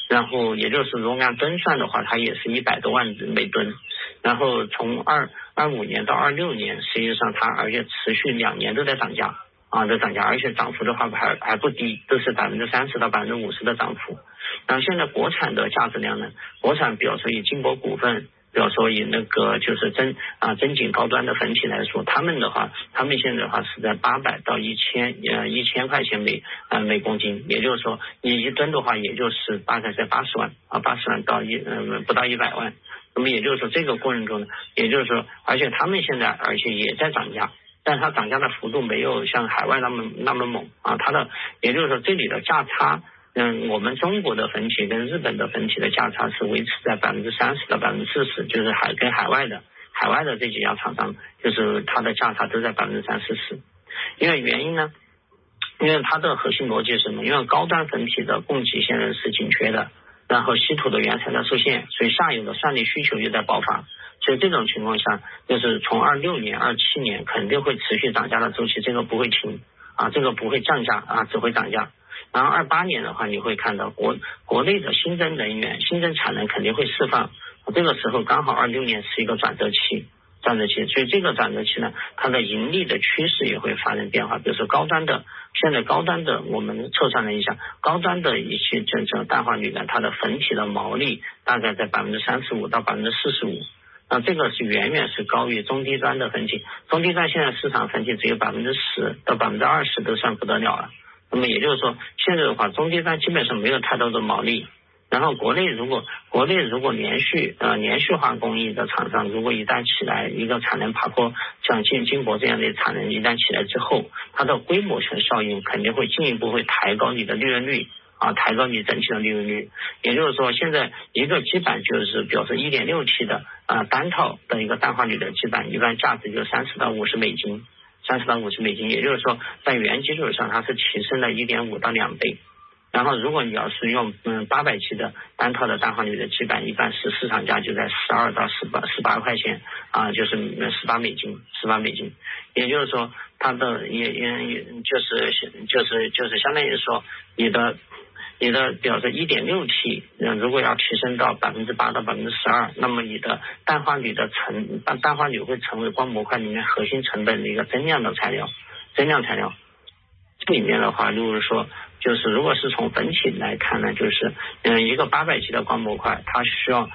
然后也就是如果按吨算的话，它也是100多万每吨。然后从25年到26年，实际上它而且持续2年都在涨价啊，在涨价，而且涨幅的话还不低，都是30%到50%的涨幅。然后现在国产的价值量呢，国产比如说以金博股份，比如说以那个就是真景高端的粉体来说，他们现在的话是在800到1000块钱每公斤，也就是说你1吨的话，也就是大概在80万到不到100万。那么也就是说这个过程中呢，也就是说，而且他们现在也在涨价，但它涨价的幅度没有像海外那么猛啊。也就是说这里的价差，我们中国的粉体跟日本的粉体的价差是维持在30%到40%，就是跟海外的这几家厂商，就是它的价差都在30%-40%。因为原因呢，因为它的核心逻辑是什么？因为高端粉体的供给现在是紧缺的。然后稀土的原材料受限，所以下游的算力需求又在爆发，所以这种情况下，就是从26年、27年肯定会持续涨价的周期，这个不会停啊，这个不会降价啊，只会涨价。然后28年的话，你会看到国内的新增能源、新增产能肯定会释放，这个时候刚好26年是一个转折期，所以这个转折期呢，它的盈利的趋势也会发生变化。比如说现在高端的，我们测算了一下，高端的一些这种氮化铝呢，它的粉体的毛利大概在35%到45%，那这个是远远是高于中低端的粉体。中低端现在市场粉体只有10%到20%都算不得了了。那么也就是说，现在的话，中低端基本上没有太多的毛利。然后国内如果连续化工艺的厂商，如果一旦起来一个产能爬坡，像金博这样的产能一旦起来之后，它的规模性效应肯定会进一步会抬高你的利润率啊，抬高你整体的利润率。也就是说，现在一个基板就是比如说 1.6T 的单套的一个氮化铝的基板，一般价值就30到50美金，30到50美金，也就是说在原基础上它是提升了1.5到2倍。然后如果你要是用800G 的单套的氮化铝的基板，一般是市场价就在12到18块钱啊，就是18美金。也就是说它的也就是相当于说你的比如说 1.6T 如果要提升到8%到12%，那么你的氮化铝会成为光模块里面核心成本的一个增量材料。这里面的话就是如果是从粉体来看呢，就是一个800G 的光模块，它需要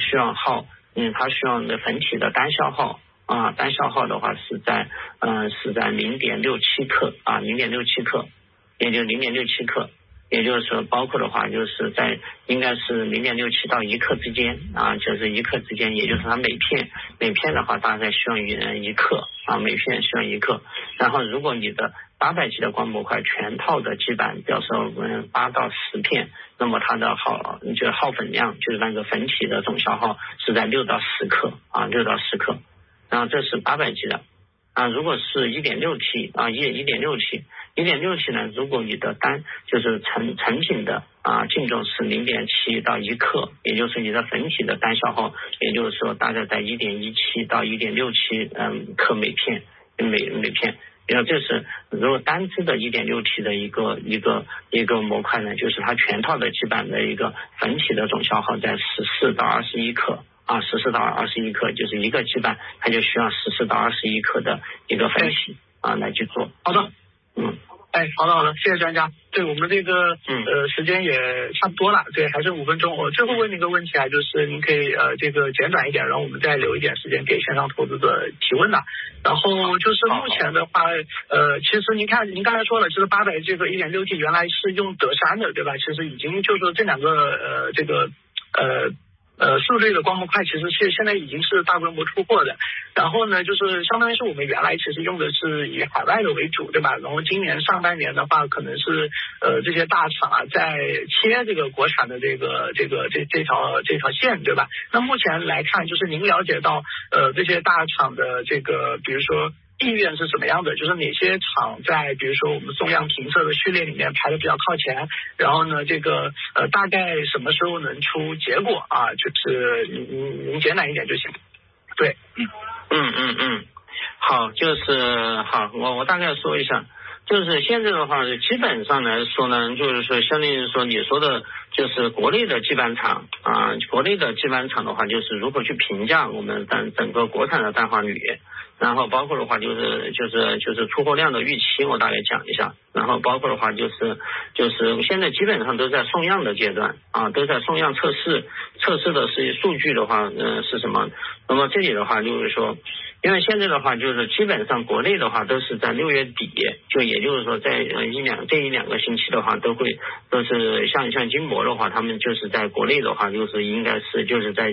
的粉体的单消耗的话是在 0.67 克啊，0.67克，也就0.67克，也就是说包括的话就是在应该是0.67到1克之间啊，就是1克之间，也就是它每片的话大概需要1克啊，每片需要1克。然后如果你的800G 的光模块全套的基板，比如说8到10片，那么它的耗粉量就是那个粉体的总消耗是在6到10克啊，6到10克。然后这是800G 的啊，如果是 1.6T 啊 1.6T 呢，如果你的就是成品的净重是 0.7 到1克，也就是你的粉体的单消耗，也就是说大概在 1.17 到 1.67克每片。然后这是如果单支的 1.6T 的一个模块呢，就是它全套的基板的一个粉体的总消耗在14到21克啊，14到21克，就是一个基板它就需要14到21克的一个粉体来去做。 好的，好的，谢谢专家。对，我们这个时间也差不多了，对，还剩5分钟。我最后问一个问题就是您可以这个简短一点，然后我们再留一点时间给线上投资者提问的。然后就是目前的话，其实您看您刚才说了，就是800这个 1.6T 原来是用德山的，对吧？其实已经就是这两个数据的光模块其实现在已经是大规模出货的，然后呢就是相当于是我们原来其实用的是以海外的为主，对吧？然后今年上半年的话可能是这些大厂在切这个国产的这条线，对吧？那目前来看，就是您了解到这些大厂的这个比如说意愿是什么样的，就是哪些厂在比如说我们中央评测的序列里面排的比较靠前，然后呢这个大概什么时候能出结果啊？就是您简短一点就行。对， 好，就是好，我大概说一下， 就是现在的话，基本上来说呢，就是说相当于说你说的，就是国内的基板厂啊，国内的基板厂的话，就是如何去评价我们整个国产的氮化铝，然后包括的话就是出货量的预期，我大概讲一下，然后包括的话就是现在基本上都在送样的阶段啊，都在送样测试的是数据的话，是什么？那么这里的话就是说，因为现在的话就是基本上国内的话都是在6月底，就也就是说在这一两个星期的话都是像金博的话，他们就是在国内的话就是应该是就是在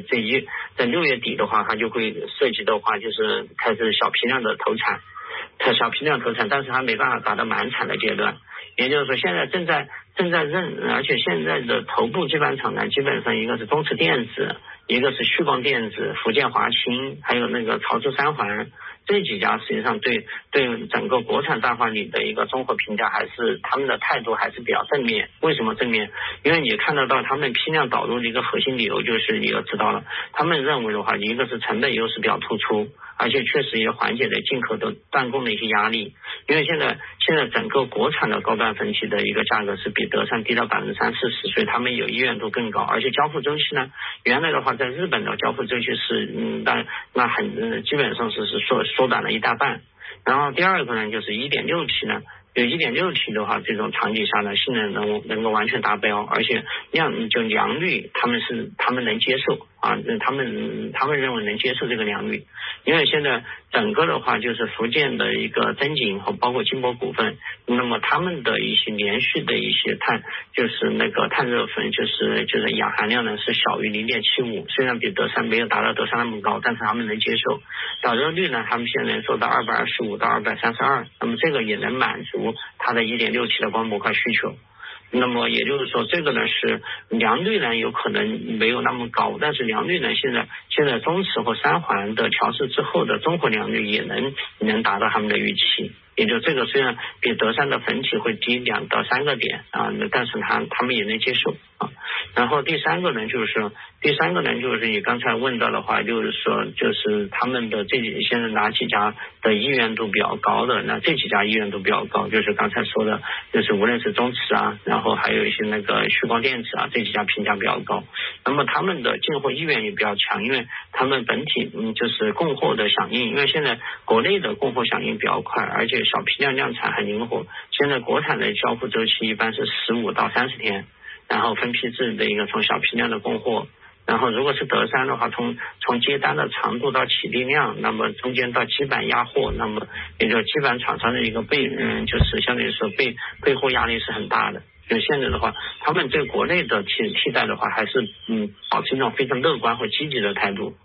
6月底的话，它就会涉及的话就是开始小批量的投产，但是还没办法达到满产的阶段。也就是说现在正在而且现在的头部基板厂呢，基本上一个是中磁电子，一个是旭光电子，福建华清，还有那个潮州三环，这几家实际上对整个国产氮化铝的一个综合评价，还是他们的态度还是比较正面。为什么正面？因为你看得到他们批量导入的一个核心理由，就是你要知道了，他们认为的话，一个是成本优势比较突出，而且确实也缓解了进口的断供的一些压力。因为现在整个国产的高端分期的一个价格是比德善低到30-40%，所以他们有意愿度更高，而且交付周期呢，原来的话在日本的交付周期是基本上是缩短了一大半。然后第二个呢就是 1.6T 呢，有 1.6T 的话，这种场景下呢，性能能够完全达标，而且良率他们能接受啊，他们认为能接受这个良率。因为现在整个的话就是福建的一个增景和包括金博股份，那么他们的一些连续的一些碳热分就是氧含量呢是小于 0.75， 虽然比德善没有达到德善那么高，但是他们能接受。导热率呢，他们现在做到225到232，那么这个也能满足它的 1.6T 的光模块需求。那么也就是说，这个呢是良率呢有可能没有那么高，但是良率呢现在中磁和三环的调试之后的综合良率也能达到他们的预期。也就这个虽然比德善的粉体会低2到3个点啊，但是他们也能接受啊。然后第三个呢就是你刚才问到的话，就是说就是他们的现在哪几家的意愿度比较高的，那这几家意愿度比较高，就是刚才说的，就是无论是中磁啊，然后还有一些那个旭光电子啊，这几家评价比较高。那么他们的进货意愿也比较强，因为他们本体就是供货的响应，因为现在国内的供货响应比较快，而且小批量量产很灵活。现在国产的交付周期一般是15到30天，然后分批制的一个从小批量的供货，然后如果是德善的话，从接单的长度到起订量，那么中间到基板压货，那么也就基板厂商的一个就是相当于说备货压力是很大的。就现在的话，他们对国内的替代的话，还是保持一种非常乐观和积极的态度。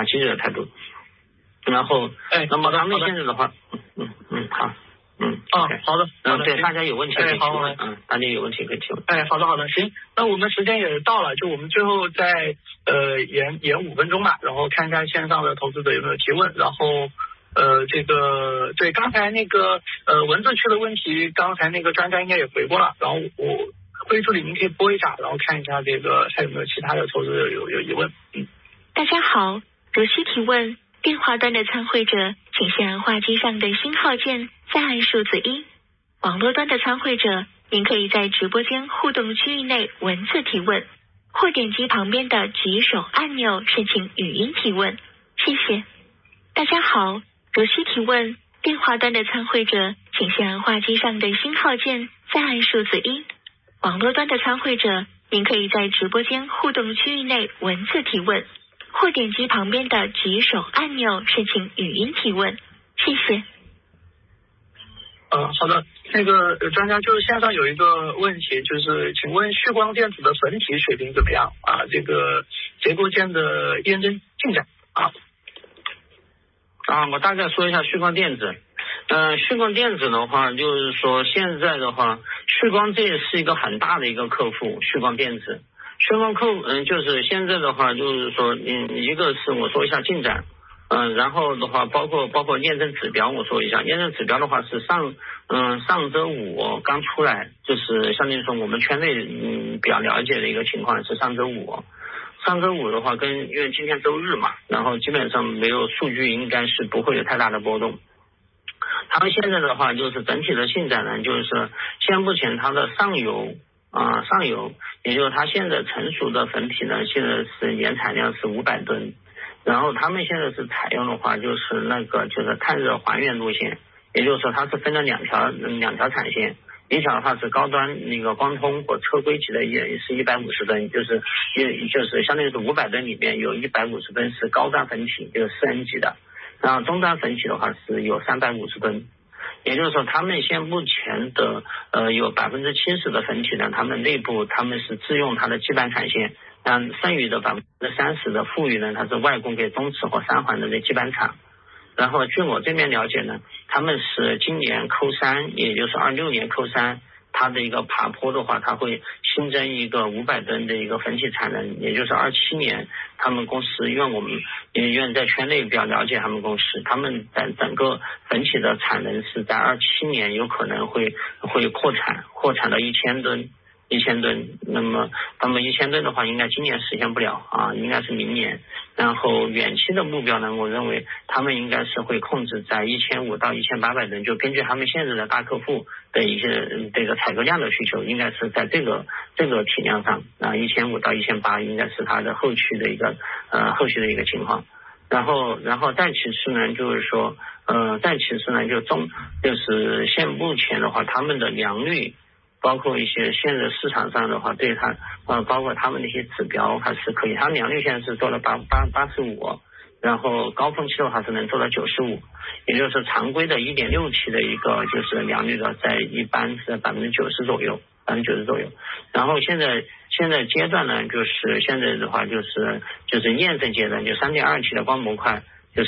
然后那么他们现在的话好。 好的， 对，大家有问题可以提问，大家有问题可以提问。 好的，行，那我们时间也到了，就我们最后再延5分钟吧，然后看看线上的投资者有没有提问，然后对刚才那个文字区的问题，刚才那个专家应该也回过了，然后我会议助理您可以拨一下，然后看一下这个还有没有其他的投资者有疑问。 大家好，如需提问，电话端的参会者请先按话机上的星号键，再按数字1。网络端的参会者，您可以在直播间互动区域内文字提问，或点击旁边的举手按钮申请语音提问。谢谢。大家好，如需提问，电话端的参会者请先按话机上的星号键，再按数字1。网络端的参会者，您可以在直播间互动区域内文字提问，或点击旁边的举手按钮申请语音提问。谢谢。 好的，那个专家就是线上有一个问题，就是请问旭光电子的粉体水平怎么样啊？这个结构件的验证进展我大概说一下旭光电子。旭光电子的话，就是说现在的话，旭光这也是一个很大的一个客户，旭光电子。旭光客户就是现在的话，就是说一个是我说一下进展。然后的话包括验证指标，我说一下验证指标的话是上周五刚出来，就是相当于说我们圈内比较了解的一个情况是上周五的话因为今天周日嘛，然后基本上没有数据，应该是不会有太大的波动。 他们现在的话就是整体的进展呢，就是现目前它的上游，也就是它现在成熟的粉体呢，现在是年产量是500吨，然后他们现在是采用的话就是那个就是碳热还原路线，也就是说它是分了两条产线。一条的话是高端那个光通或车规级的，也是150吨，就是相当于是500吨里面有150吨是高端粉体，就是4N级的，然后中端粉体的话是有350吨，也就是说他们现目前的有70%的粉体呢，他们内部他们是自用它的基板产线，剩余的30%的富余呢，它是外供给中磁或三环的这基板厂。然后据我这边了解呢，他们是今年Q3，也就是26年Q3，它的一个爬坡的话，它会新增一个500吨的一个粉体产能，也就是27年他们公司，因为在圈内比较了解他们公司，他们整个粉体的产能是在27年有可能会扩产到1000吨。那么1000吨的话应该今年实现不了应该是明年。然后远期的目标呢，我认为他们应该是会控制在1500到1800吨，就根据他们现在的大客户的一些这个采购量的需求，应该是在这个体量上1500到1800应该是它的后续的一个情况。然后再其次呢，就是现目前的话，他们的良率，包括一些现在市场上的话，对它包括他们的一些指标还是可以，他们良率现在是做了85，然后高峰期的话是能做到95，也就是常规的 1.6T 的一个就是良率的，在一般是90%左右。然后现在阶段呢，就是现在的话就是验证阶段，就 3.2T 的光模块，就是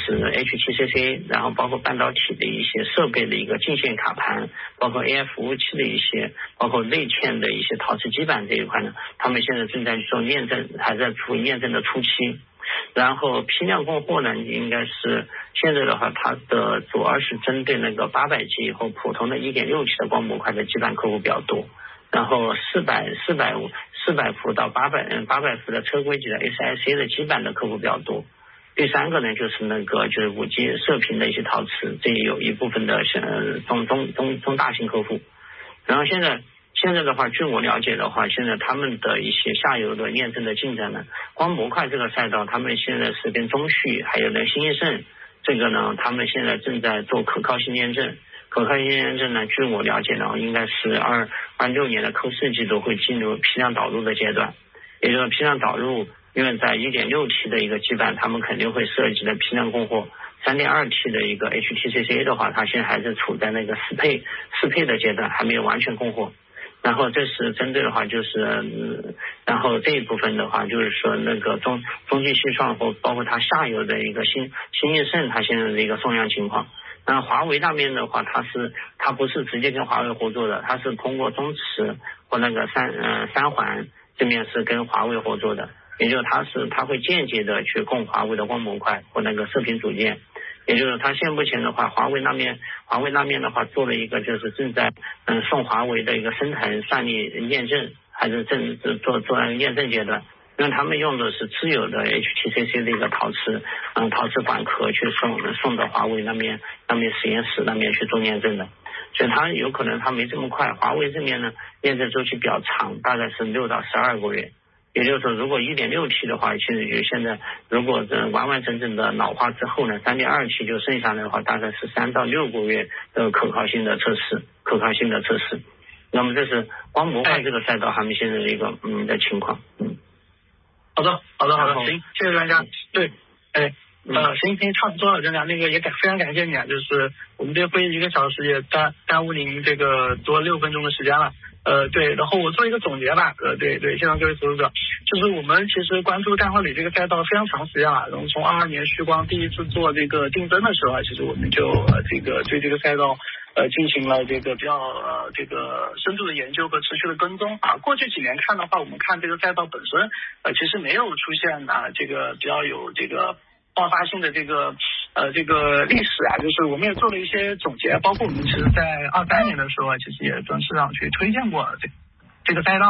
HTCC， 然后包括半导体的一些设备的一个进线卡盘，包括 AI 服务器的一些，包括内嵌的一些陶瓷基板这一块呢，他们现在正在做验证，还在处于验证的初期。然后批量供货呢，应该是现在的话，它的主要是针对那个800G 和普通的 1.6T 的光模块的基板客户比较多，然后400伏到800伏的车规级的 SiC 的基板的客户比较多。第三个呢，就是就是 5G 射频的一些陶瓷，这也有一部分的中大型客户。然后现在的话，据我了解的话，现在他们的一些下游的验证的进展呢，光模块这个赛道，他们现在是跟中旭还有新易盛这个呢，他们现在正在做可靠性验证。可靠性验证呢，据我了解呢，应该是26年的Q4季度会进入批量导入的阶段，也就是批量导入。因为在 1.6T 的一个基板，他们肯定会涉及的批量供货。3.2T 的一个 HTCC 的话，它现在还是处在那个适配的阶段，还没有完全供货。然后这是针对的话，然后这一部分的话，就是说那个中继西创或包括它下游的一个新易盛，它现在的一个送样情况。然后华为那边的话，它不是直接跟华为合作的，它是通过中磁或那个三环这边是跟华为合作的。也就是它会间接的去供华为的光模块或那个射频组件，也就是它现目前的话，华为那边的话做了一个就是正在送华为的一个生产算力验证，还是正做那个验证阶段，因为他们用的是自有的 HTCC 的一个陶瓷管壳去送到华为那边实验室那边去做验证的，所以它有可能它没这么快，华为这边呢验证周期比较长，大概是6到12个月。也就是说，如果 1.6T 的话，其实就现在如果完整的老化之后呢， 3.2T 就剩下来的话，大概是3到6个月的可靠性的测试。那么这是光模块这个赛道他们现在的一个的情况。 好的，行，谢谢专家。对，行，差不多了，专家，那个也非常感谢你啊，就是我们这个会议1个小时也耽误您这个多6分钟的时间了。对，然后我做一个总结吧。对，现在各位投资者，就是我们其实关注氮化铝这个赛道非常长时间了。然后从22年旭光第一次做这个竞争的时候，其实我们就对这个赛道进行了这个比较深度的研究和持续的跟踪啊。过去几年看的话，我们看这个赛道本身其实没有出现这个比较有这个爆发性的这个历史啊，就是我们也做了一些总结，包括我们其实在23年的时候其实也跟市场去推荐过这个赛道。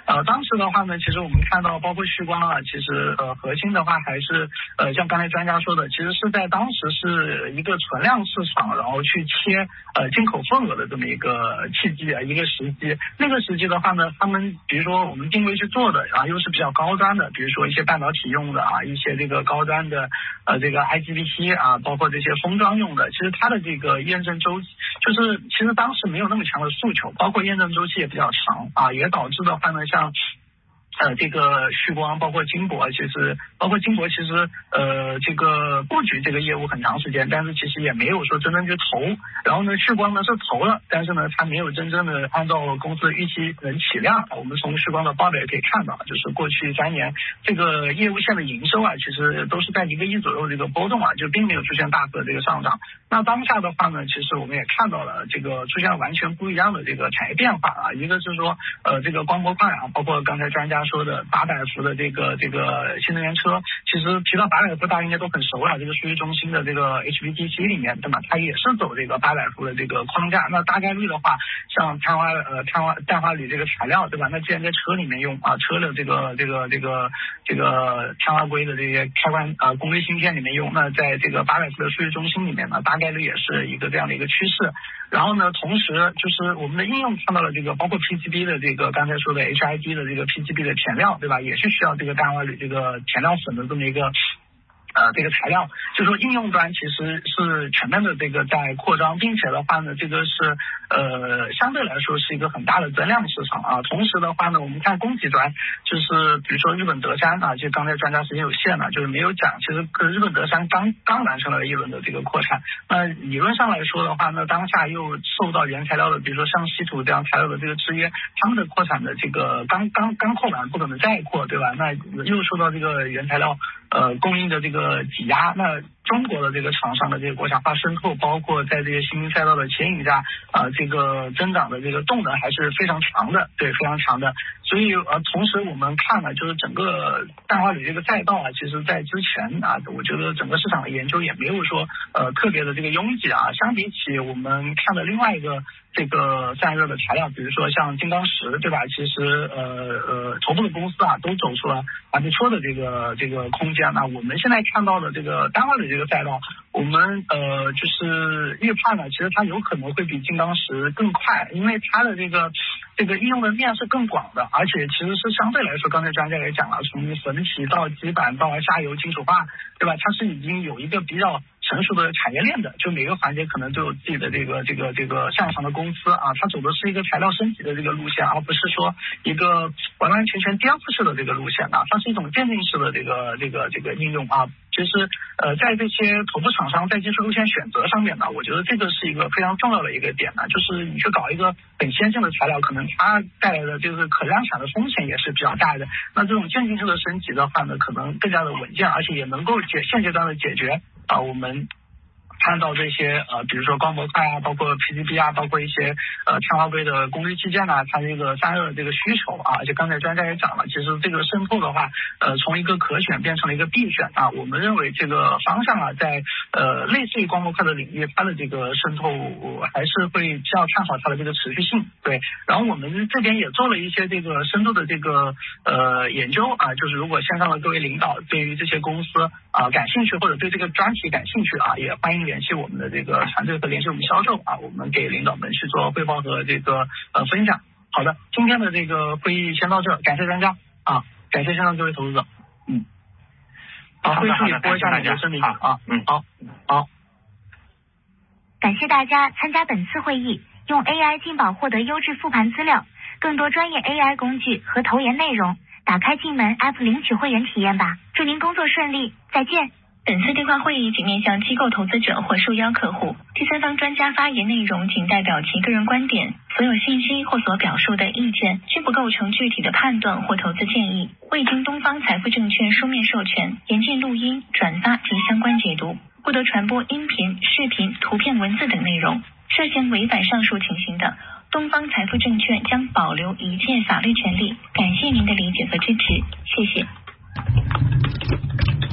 当时的话呢，其实我们看到包括旭光啊，其实核心的话还是像刚才专家说的，其实是在当时是一个存量市场，然后去切进口份额的这么一个契机啊，一个时机。那个时机的话呢，他们比如说我们定位去做的啊，又是比较高端的，比如说一些半导体用的啊，一些这个高端的这个 IGBT 啊，包括这些封装用的，其实它的这个验证周期就是其实当时没有那么强的诉求，包括验证周期也比较长啊，也导致的话呢，像这个旭光包括金博，其实这个布局这个业务很长时间，但是其实也没有说真正去投。然后呢，旭光呢是投了，但是呢它没有真正的按照公司的预期能起量。我们从旭光的报表也可以看到，就是过去3年这个业务线的营收啊，其实都是在1个亿左右这个波动啊，就并没有出现大幅的这个上涨。那当下的话呢，其实我们也看到了这个出现了完全不一样的这个产业变化啊，一个是说这个光模块啊，包括刚才专家说的800伏的这个新能源车，其实提到800伏大家应该都很熟了，这个数据中心的这个 HVDC 里面，对吧？它也是走这个800伏的这个框架。那大概率的话，像碳化铝这个材料，对吧？那既然在车里面用啊，车的这个碳化硅的这些开关功率芯片里面用，那在这个800伏的数据中心里面呢，大概率也是一个这样的一个趋势。然后呢，同时就是我们的应用看到了这个包括 PCB 的这个刚才说的 HID 的这个 PCB 的填料，对吧？也是需要这个氮化铝这个填料粉的这么一个这个材料，就是说应用端其实是全面的这个在扩张，并且的话呢，这个是相对来说是一个很大的增量市场啊。同时的话呢，我们看供给端，就是比如说日本德山啊，就刚才专家时间有限了，就是没有讲，其实日本德山刚完成了一轮的这个扩产。那理论上来说的话呢，当下又受到原材料的，比如说像稀土这样材料的这个制约，他们的扩产的这个刚扩完，不可能再扩，对吧？那又受到这个原材料供应的这个挤压，那中国的这个厂商的这个国产化渗透，包括在这些新兴赛道的牵引下这个增长的这个动能还是非常强的，对，非常强的。所以同时我们看了，就是整个氮化铝这个赛道啊，其实在之前啊，我觉得整个市场的研究也没有说特别的这个拥挤啊。相比起我们看的另外一个这个散热的材料，比如说像金刚石，对吧？其实头部的公司啊都走出了还不错的这个空间。那我们现在看到的这个氮化铝这个赛道，我们就是预判呢，其实它有可能会比金刚石更快，因为它的这个应用的面是更广的，而且其实是相对来说，刚才专家也讲了，从粉体到基板到下游金属化，对吧？它是已经有一个比较成熟的产业链的，就每个环节可能都有自己的这个擅长的公司啊，它走的是一个材料升级的这个路线，而不是说一个完完全颠覆式的这个路线啊，它是一种渐进式的这个应用啊。其实在这些头部厂商在技术路线选择上面呢，我觉得这个是一个非常重要的一个点呢，就是你去搞一个很先进的材料，可能它带来的就是可量产的风险也是比较大的。那这种渐进式的升级的话呢，可能更加的稳健，而且也能够现阶段的解决我们看到这些比如说光模块啊，包括 PCB 啊，包括一些碳化硅的功率器件啊，它这个散热的这个需求啊，而且刚才专家也讲了，其实这个渗透的话从一个可选变成了一个必选啊。我们认为这个方向啊，在类似于光模块的领域，它的这个渗透还是会比较看好它的这个持续性。对，然后我们这边也做了一些这个深度的这个研究啊，就是如果线上的各位领导对于这些公司感兴趣，或者对这个专题感兴趣啊，也欢迎联系我们的这个团队和联系我们销售啊，我们给领导们去做汇报和这个分享。好的，今天的这个会议先到这，感谢专家啊，感谢线上各位投资者。会议助理播一下你的声明啊。好。 感谢大家参加本次会议，用 AI 进宝获得优质复盘资料，更多专业 AI 工具和投研内容，打开进门 App 领取会员体验吧。祝您工作顺利，再见。 本次电话会议仅面向机构投资者或受邀客户，第三方专家发言内容仅代表其个人观点，所有信息或所表述的意见均不构成具体的判断或投资建议，未经东方财富证券书面授权，严禁录音、转发及相关解读，不得传播音频、视频、图片、文字等内容。涉嫌违反上述情形的，东方财富证券将保留一切法律权利。感谢您的理解和支持，谢谢。